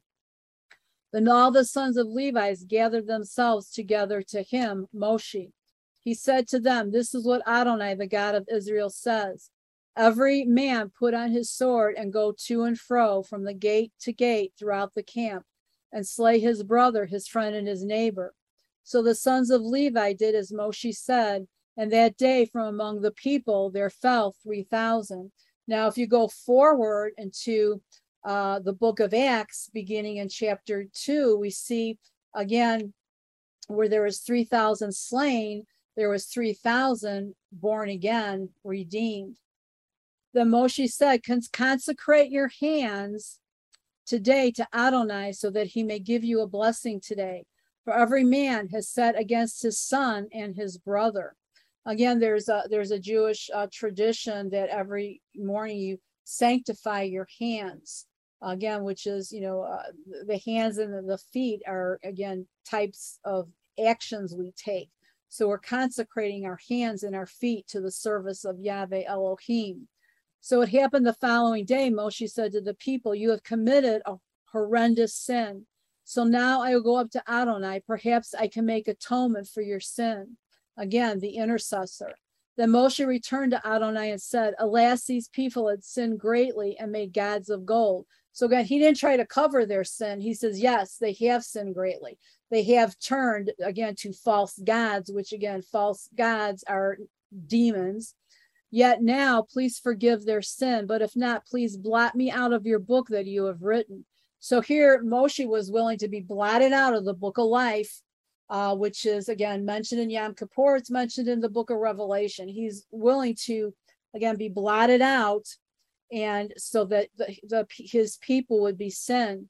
Then all the sons of Levi gathered themselves together to him, Moshe. He said to them, this is what Adonai, the God of Israel, says. Every man put on his sword and go to and fro from the gate to gate throughout the camp and slay his brother, his friend, and his neighbor. So the sons of Levi did as Moshe said, and that day from among the people there fell three thousand. Now, if you go forward into uh, the book of Acts, beginning in chapter two, we see again where there was three thousand slain, there was three thousand born again, redeemed. Then Moshe said, consecrate your hands today to Adonai so that he may give you a blessing today. For every man has set against his son and his brother. Again, there's a, there's a Jewish uh, tradition that every morning you sanctify your hands. Again, which is, you know, uh, the hands and the, the feet are, again, types of actions we take. So we're consecrating our hands and our feet to the service of Yahweh Elohim. So it happened the following day, Moshe said to the people, you have committed a horrendous sin. So now I will go up to Adonai. Perhaps I can make atonement for your sin. Again, the intercessor. Then Moshe returned to Adonai and said, alas, these people had sinned greatly and made gods of gold. So again, he didn't try to cover their sin. He says, yes, they have sinned greatly. They have turned, again, to false gods, which again, false gods are demons. Yet now, please forgive their sin. But if not, please blot me out of your book that you have written. So here, Moshe was willing to be blotted out of the book of life, uh, which is, again, mentioned in Yom Kippur. It's mentioned in the book of Revelation. He's willing to, again, be blotted out, and so that the, the, his people would be sinned,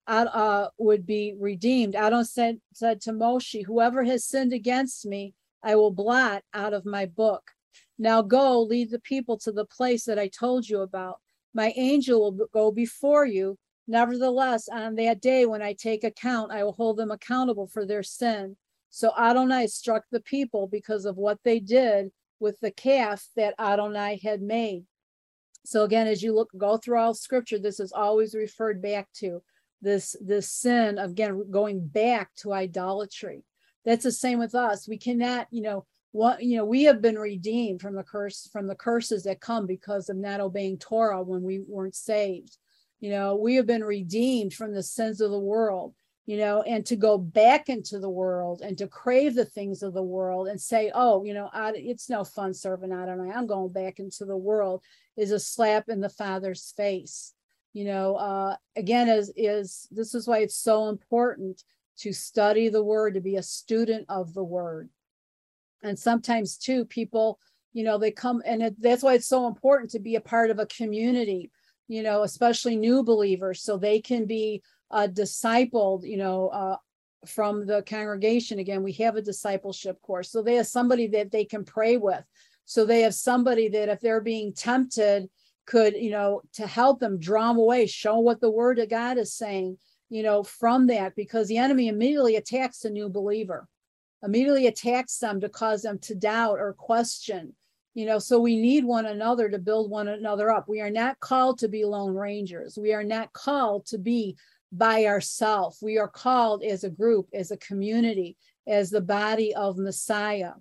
uh, would be redeemed. Adon said, said to Moshe, whoever has sinned against me, I will blot out of my book. Now go, lead the people to the place that I told you about. My angel will go before you. Nevertheless, on that day when I take account, I will hold them accountable for their sin. So Adonai struck the people because of what they did with the calf that Adonai had made. So again, as you look, go through all scripture, this is always referred back to this, this sin of, again, going back to idolatry. That's the same with us. We cannot, you know, what, you know, we have been redeemed from the curse, from the curses that come because of not obeying Torah when we weren't saved. You know, we have been redeemed from the sins of the world, you know, and to go back into the world and to crave the things of the world and say, oh, you know, I, it's no fun serving Adonai, I'm going back into the world, is a slap in the Father's face. You know, uh, again, is, is this is why it's so important to study the word, to be a student of the word. And sometimes too, people, you know, they come, and it, that's why it's so important to be a part of a community, you know, especially new believers, so they can be uh, discipled, you know, uh, from the congregation. Again, we have a discipleship course. So they have somebody that they can pray with. So they have somebody that if they're being tempted, could, you know, to help them, draw them away, show what the word of God is saying, you know, from that, because the enemy immediately attacks a new believer, immediately attacks them to cause them to doubt or question, you know, so we need one another to build one another up. We are not called to be lone rangers. We are not called to be by ourselves. We are called as a group, as a community, as the body of Messiah.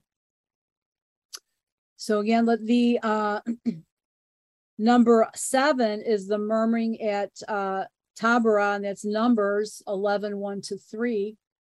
So again, let the uh, number seven is the murmuring at uh, Taberah, and that's Numbers eleven, one to three.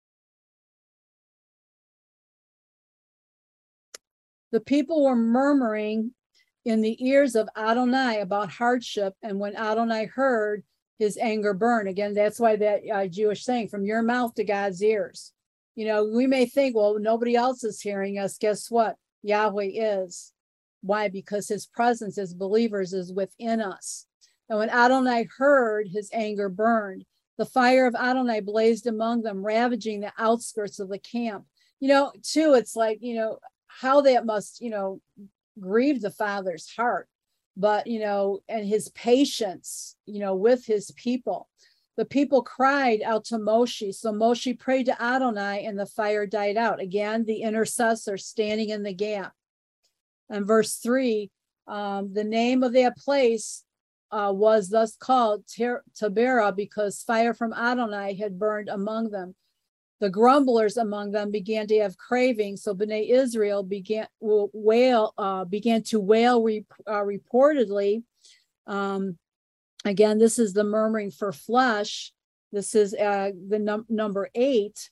The people were murmuring in the ears of Adonai about hardship, and when Adonai heard, his anger burned. Again, that's why that uh, Jewish saying, from your mouth to God's ears. You know, we may think, well, nobody else is hearing us. Guess what? Yahweh is. Why? Because his presence as believers is within us. And when Adonai heard, his anger burned. The fire of Adonai blazed among them, ravaging the outskirts of the camp. You know, too, it's like, you know, how that must, you know, grieve the Father's heart, but, you know, and his patience, you know, with his people. The people cried out to Moshe. So Moshe prayed to Adonai and the fire died out. Again, the intercessor standing in the gap. And verse three, um, the name of that place uh, was thus called Taberah, because fire from Adonai had burned among them. The grumblers among them began to have craving, so Bnei Israel began wail, uh, began to wail re, uh, reportedly. Um, again, this is the murmuring for flesh. This is uh, the num number eight.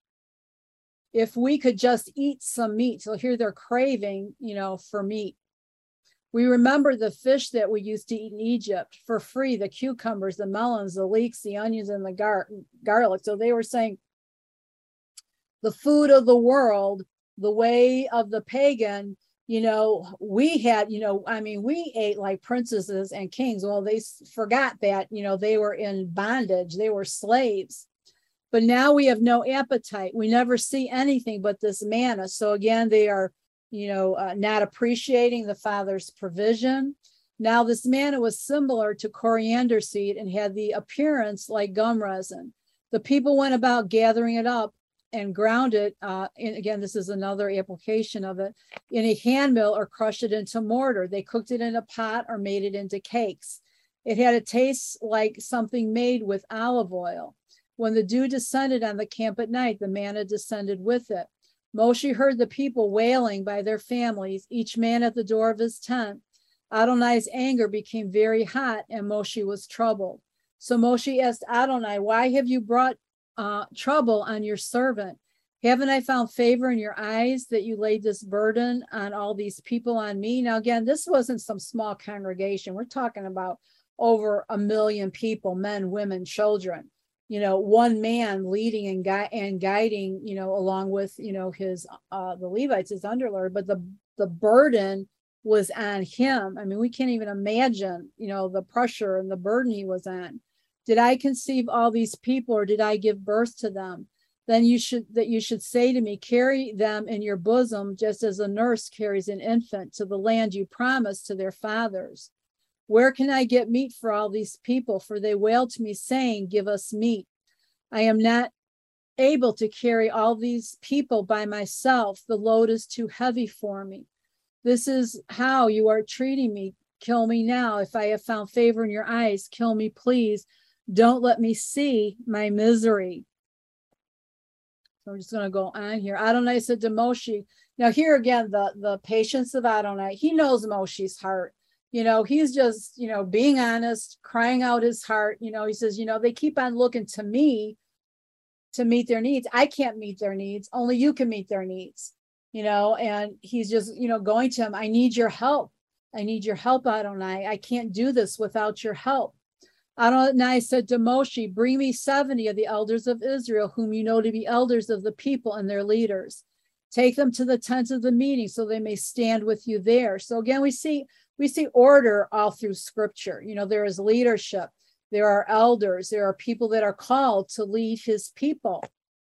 If we could just eat some meat, so here they're craving, you know, for meat. We remember the fish that we used to eat in Egypt for free, the cucumbers, the melons, the leeks, the onions, and the gar garlic. So they were saying, the food of the world, the way of the pagan, you know, we had, you know, I mean, we ate like princesses and kings. Well, they forgot that, you know, they were in bondage, they were slaves. But now we have no appetite. We never see anything but this manna. So again, they are, you know, uh, not appreciating the Father's provision. Now this manna was similar to coriander seed and had the appearance like gum resin. The people went about gathering it up and ground it, uh, and again, this is another application of it, in a hand mill or crushed it into mortar. They cooked it in a pot or made it into cakes. It had a taste like something made with olive oil. When the dew descended on the camp at night, the manna descended with it. Moshe heard the people wailing by their families, each man at the door of his tent. Adonai's anger became very hot, and Moshe was troubled. So Moshe asked Adonai, why have you brought Uh, trouble on your servant? Haven't I found favor in your eyes that you laid this burden on all these people on me? Now, again, this wasn't some small congregation. We're talking about over a million people, men, women, children, you know, one man leading and, gui and guiding, you know, along with, you know, his, uh, the Levites, his underlord, but the, the burden was on him. I mean, we can't even imagine, you know, the pressure and the burden he was on. Did I conceive all these people, or did I give birth to them? Then you should that you should say to me, carry them in your bosom, just as a nurse carries an infant to the land you promised to their fathers. Where can I get meat for all these people? For they wailed to me, saying, give us meat. I am not able to carry all these people by myself. The load is too heavy for me. This is how you are treating me. Kill me now. If I have found favor in your eyes, kill me, please. Don't let me see my misery. So I'm just going to go on here. Adonai said to Moshe, now here again, the, the patience of Adonai, he knows Moshe's heart. You know, he's just, you know, being honest, crying out his heart. You know, he says, you know, they keep on looking to me to meet their needs. I can't meet their needs. Only you can meet their needs, you know, and he's just, you know, going to him. I need your help. I need your help, Adonai. I can't do this without your help. Adonai said to Moshe, bring me seventy of the elders of Israel, whom you know to be elders of the people and their leaders. Take them to the tent of the meeting so they may stand with you there. So again, we see, we see order all through scripture. You know, there is leadership. There are elders. There are people that are called to lead his people.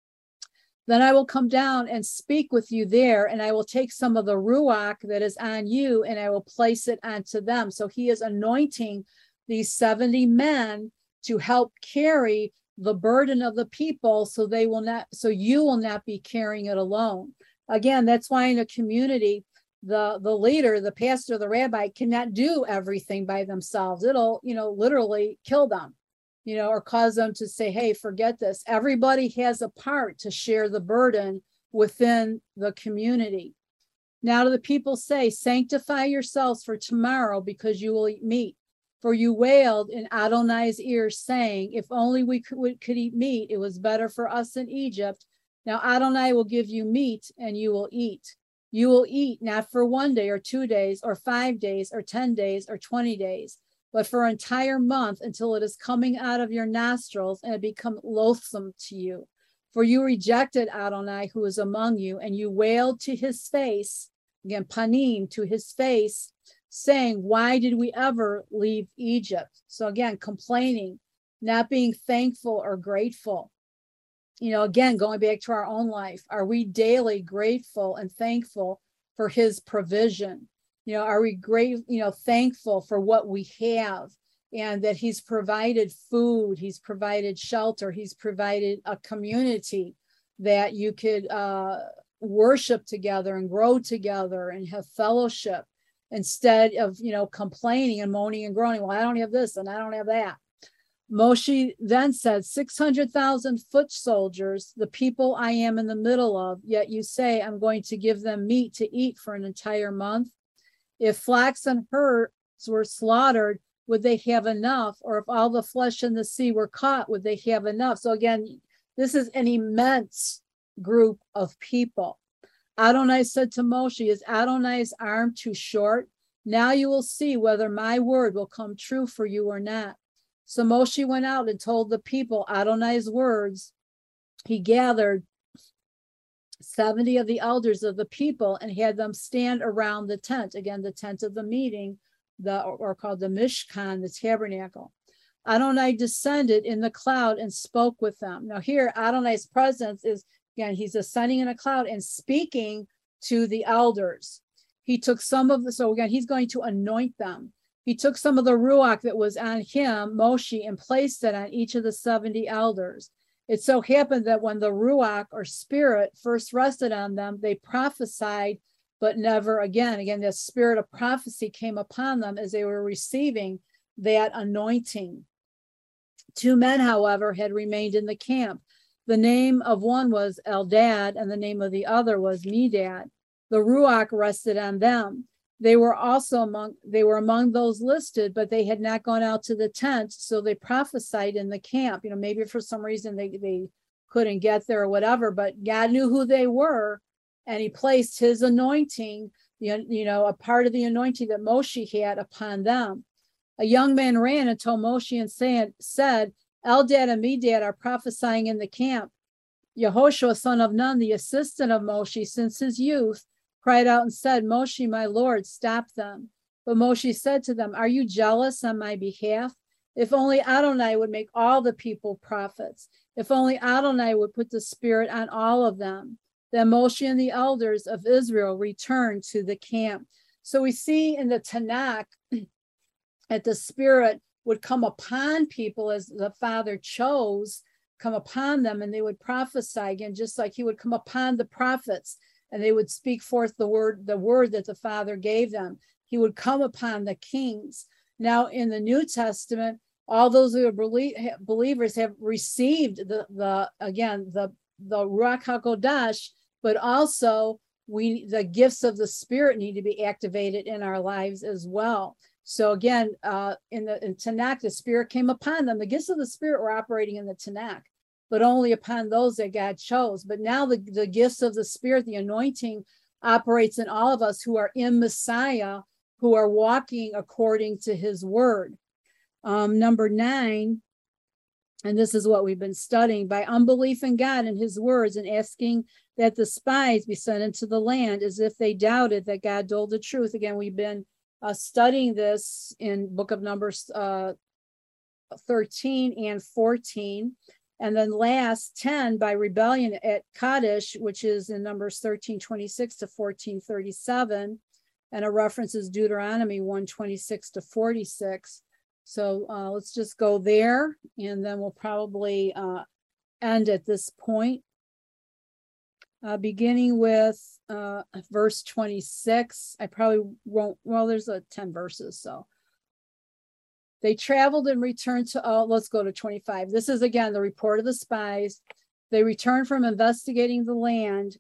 Then I will come down and speak with you there, and I will take some of the ruach that is on you, and I will place it onto them. So he is anointing these seventy men to help carry the burden of the people, so they will not, so you will not be carrying it alone. Again, that's why in a community, the the leader, the pastor, the rabbi cannot do everything by themselves. It'll, you know, literally kill them, you know, or cause them to say, hey, forget this. Everybody has a part to share the burden within the community. Now to the people say, sanctify yourselves for tomorrow, because you will eat meat. For you wailed in Adonai's ears, saying, if only we could, we could eat meat, it was better for us in Egypt. Now Adonai will give you meat, and you will eat. You will eat not for one day or two days or five days or ten days or twenty days, but for an entire month, until it is coming out of your nostrils and it become loathsome to you. For you rejected Adonai who is among you, and you wailed to his face, again, panim, to his face, saying, why did we ever leave Egypt? So again, complaining, not being thankful or grateful. You know, again, going back to our own life, are we daily grateful and thankful for his provision? You know, are we great, you know, thankful for what we have, and that he's provided food, he's provided shelter, he's provided a community that you could uh, worship together and grow together and have fellowship, instead of, you know, complaining and moaning and groaning. Well, I don't have this and I don't have that. Moshe then said, six hundred thousand foot soldiers, the people I am in the middle of, yet you say I'm going to give them meat to eat for an entire month. If flocks and herds were slaughtered, would they have enough? Or if all the flesh in the sea were caught, would they have enough? So again, this is an immense group of people. Adonai said to Moshe, is Adonai's arm too short? Now you will see whether my word will come true for you or not. So Moshe went out and told the people Adonai's words. He gathered seventy of the elders of the people and had them stand around the tent, again, the tent of the meeting, the or called the Mishkan, the tabernacle. Adonai descended in the cloud and spoke with them. Now here, Adonai's presence is, again, he's ascending in a cloud and speaking to the elders. He took some of the, so again, he's going to anoint them. He took some of the ruach that was on him, Moshe, and placed it on each of the seventy elders. It so happened that when the ruach or spirit first rested on them, they prophesied, but never again. Again, the spirit of prophecy came upon them as they were receiving that anointing. Two men, however, had remained in the camp. The name of one was Eldad, and the name of the other was Medad. The ruach rested on them. They were also among, they were among those listed, but they had not gone out to the tent, so they prophesied in the camp. You know, maybe for some reason they, they couldn't get there or whatever, but God knew who they were, and he placed his anointing, you, you know, a part of the anointing that Moshe had upon them. A young man ran and told Moshe and said, said, Eldad and Medad are prophesying in the camp. Yehoshua, son of Nun, the assistant of Moshe since his youth, cried out and said, Moshe, my Lord, stop them. But Moshe said to them, are you jealous on my behalf? If only Adonai would make all the people prophets. If only Adonai would put the spirit on all of them. Then Moshe and the elders of Israel returned to the camp. So we see in the Tanakh that the Spirit would come upon people as the Father chose, come upon them, and they would prophesy again, just like he would come upon the prophets, and they would speak forth the word, the word that the Father gave them. He would come upon the kings. Now in the New Testament, all those who are belie- believers have received the, the again, the, the Ruach HaKodesh, but also we the gifts of the Spirit need to be activated in our lives as well. So again, uh, in the in Tanakh, the Spirit came upon them. The gifts of the Spirit were operating in the Tanakh, but only upon those that God chose. But now the, the gifts of the Spirit, the anointing, operates in all of us who are in Messiah, who are walking according to his word. Um, number nine, and this is what we've been studying, by unbelief in God and his words and asking that the spies be sent into the land as if they doubted that God told the truth. Again, we've been uh, studying this in Book of Numbers uh, thirteen and fourteen. And then last ten, by rebellion at Kadesh, which is in Numbers thirteen twenty-six to fourteen thirty-seven. And a reference is Deuteronomy one twenty-six to forty-six. So uh, let's just go there, and then we'll probably uh, end at this point. Uh, beginning with uh, verse twenty-six. I probably won't, well, there's a ten verses, so. They traveled and returned to, oh, let's go to twenty-five. This is again the report of the spies. They returned from investigating the land.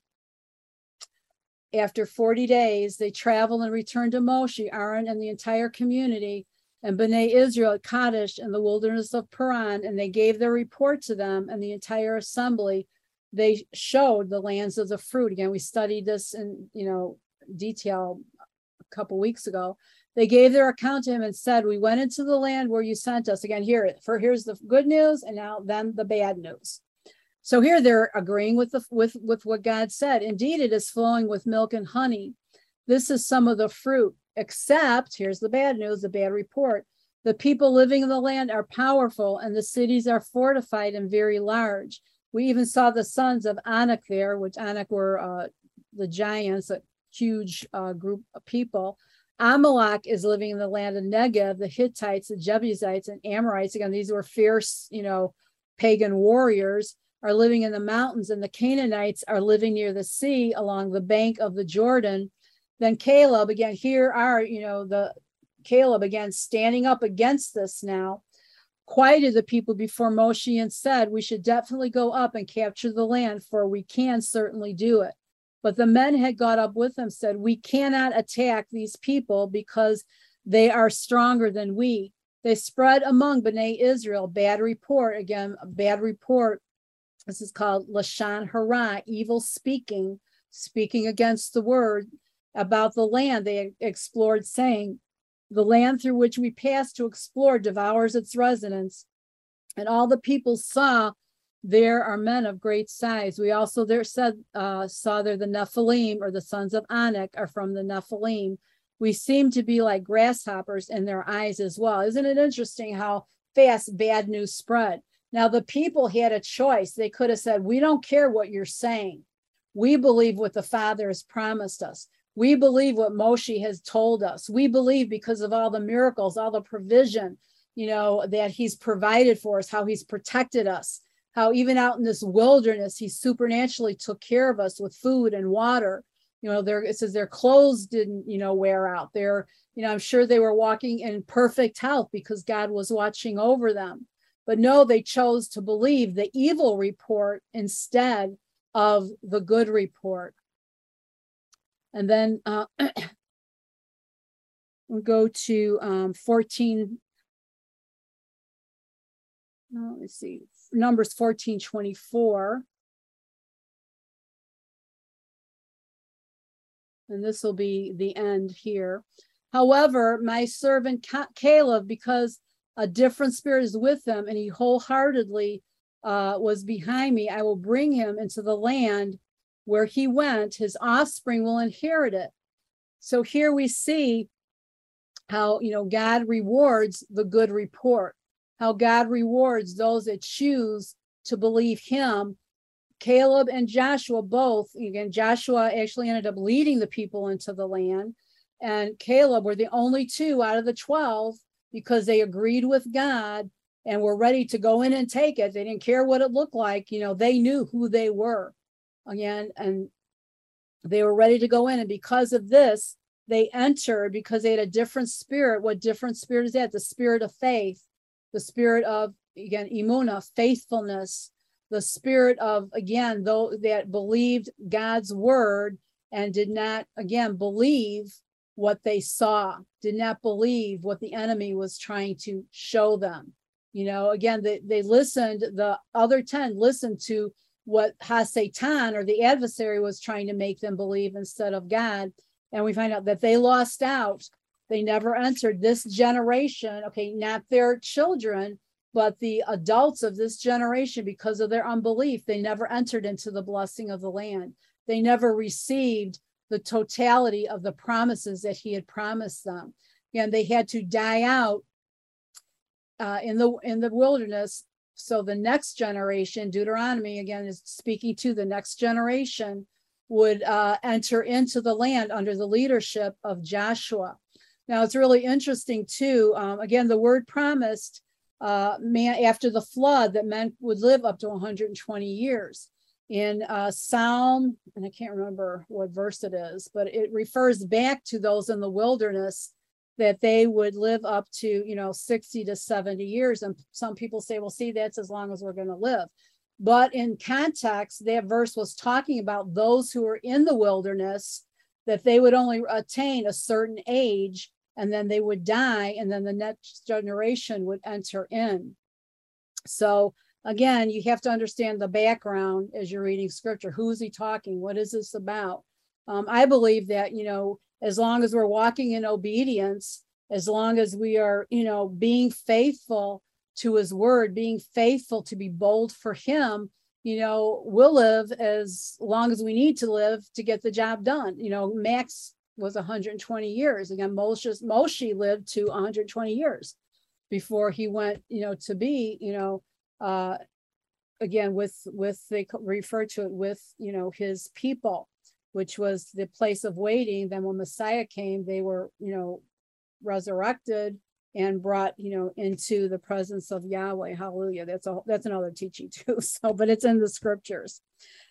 After forty days, they traveled and returned to Moshe, Aaron, and the entire community, and Bnei Israel at Kadesh in the wilderness of Paran, and they gave their report to them and the entire assembly. They showed the lands of the fruit. Again, we studied this in, you know, detail a couple weeks ago. They gave their account to him and said, we went into the land where you sent us. Again, here, for here's the good news, and now then the bad news. So here they're agreeing with the with, with what God said. Indeed, it is flowing with milk and honey. This is some of the fruit, except, here's the bad news, the bad report. The people living in the land are powerful, and the cities are fortified and very large. We even saw the sons of Anak there, which Anak were uh, the giants, a huge uh, group of people. Amalek is living in the land of Negev, the Hittites, the Jebusites, and Amorites. Again, these were fierce, you know, pagan warriors, are living in the mountains, and the Canaanites are living near the sea along the bank of the Jordan. Then Caleb, again, here are, you know, the Caleb again standing up against this now, quieted the people before Moshe and said, we should definitely go up and capture the land, for we can certainly do it. But the men had got up with him, said, we cannot attack these people because they are stronger than we. They spread among Bnei Israel bad report. Again, a bad report. This is called Lashon Hara, evil speaking, speaking against the word about the land they explored, saying, the land through which we passed to explore devours its residents. And all the people saw there are men of great size. We also there said uh, saw there the Nephilim, or the sons of Anak, are from the Nephilim. We seem to be like grasshoppers in their eyes as well. Isn't it interesting how fast bad news spread? Now the people had a choice. They could have said, we don't care what you're saying. We believe what the Father has promised us. We believe what Moshe has told us. We believe because of all the miracles, all the provision, you know, that he's provided for us, how he's protected us, how even out in this wilderness, he supernaturally took care of us with food and water. You know, their, it says their clothes didn't, you know, wear out. They're, you know, I'm sure they were walking in perfect health because God was watching over them. But no, they chose to believe the evil report instead of the good report. And then uh, we'll go to um, fourteen. Oh, let's see, Numbers fourteen twenty-four. And this will be the end here. However, my servant Caleb, because a different spirit is with him and he wholeheartedly uh, was behind me, I will bring him into the land where he went. His offspring will inherit it. So here we see how, you know, God rewards the good report, how God rewards those that choose to believe him. Caleb and Joshua both, again, Joshua actually ended up leading the people into the land, and Caleb were the only two out of the twelve because they agreed with God and were ready to go in and take it. They didn't care what it looked like. You know, they knew who they were again, and they were ready to go in. And because of this, they entered because they had a different spirit. What different spirit is that? The spirit of faith, the spirit of, again, emunah, faithfulness, the spirit of, again, though that believed God's word and did not, again, believe what they saw, did not believe what the enemy was trying to show them. You know, again, they, they listened, the other ten listened to what Hasatan, or the adversary, was trying to make them believe instead of God. And we find out that they lost out. They never entered this generation. Okay, not their children, but the adults of this generation, because of their unbelief, they never entered into the blessing of the land. They never received the totality of the promises that he had promised them. And they had to die out uh, in the in the wilderness. So the next generation, Deuteronomy again is speaking to the next generation, would uh, enter into the land under the leadership of Joshua. Now it's really interesting too. Um, again, the word promised uh, man after the flood that men would live up to one hundred twenty years. In uh, Psalm, and I can't remember what verse it is, but it refers back to those in the wilderness, that they would live up to, you know, sixty to seventy years. And some people say, well, see, that's as long as we're going to live. But in context, that verse was talking about those who were in the wilderness, that they would only attain a certain age and then they would die, and then the next generation would enter in. So again, you have to understand the background as you're reading scripture. Who is he talking? What is this about? Um, I believe that, you know, as long as we're walking in obedience, as long as we are, you know, being faithful to his word, being faithful to be bold for him, you know, we'll live as long as we need to live to get the job done. You know, max was one hundred twenty years. Again, Moshe, Moshe lived to one hundred twenty years before he went, you know, to be, you know, uh, again, with, with, they refer to it with, you know, his people, which was the place of waiting. Then when Messiah came, they were, you know, resurrected and brought, you know, into the presence of Yahweh. Hallelujah. That's a, that's another teaching too. So, but it's in the scriptures.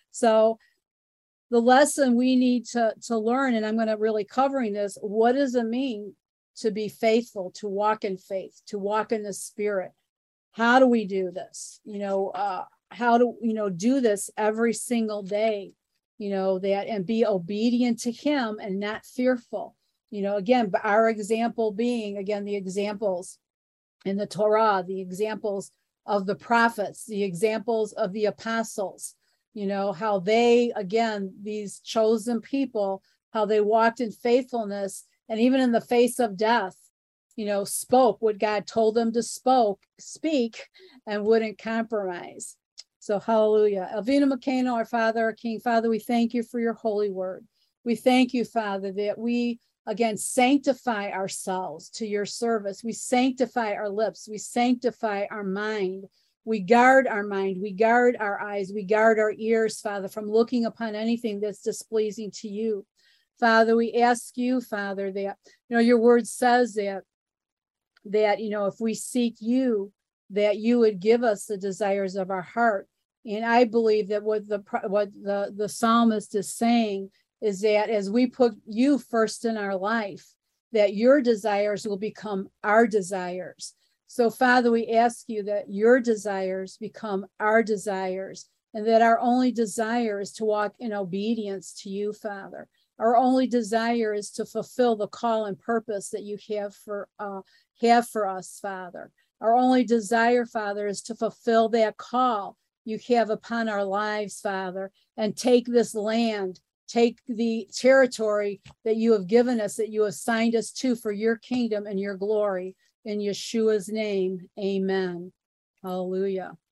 So the lesson we need to, to learn, and I'm going to really covering this, what does it mean to be faithful, to walk in faith, to walk in the spirit? How do we do this? You know, uh, how do, you know, do this every single day, you know, that, and be obedient to him and not fearful. You know, again, our example being, again, the examples in the Torah, the examples of the prophets, the examples of the apostles, you know, how they, again, these chosen people, how they walked in faithfulness, and even in the face of death, you know, spoke what God told them to spoke, speak, and wouldn't compromise. So hallelujah. Avinu Malkeinu, our Father, our King. Father, we thank you for your holy word. We thank you, Father, that we, again, sanctify ourselves to your service. We sanctify our lips. We sanctify our mind. We guard our mind. We guard our eyes. We guard our ears, Father, from looking upon anything that's displeasing to you. Father, we ask you, Father, that, you know, your word says that, that, you know, if we seek you, that you would give us the desires of our heart. And I believe that what the, what the, the psalmist is saying is that as we put you first in our life, that your desires will become our desires. So, Father, we ask you that your desires become our desires, and that our only desire is to walk in obedience to you, Father. Our only desire is to fulfill the call and purpose that you have for uh, have for us, Father. Our only desire, Father, is to fulfill that call you have upon our lives, Father, and take this land, take the territory that you have given us, that you assigned us to for your kingdom and your glory. In Yeshua's name, amen. Hallelujah.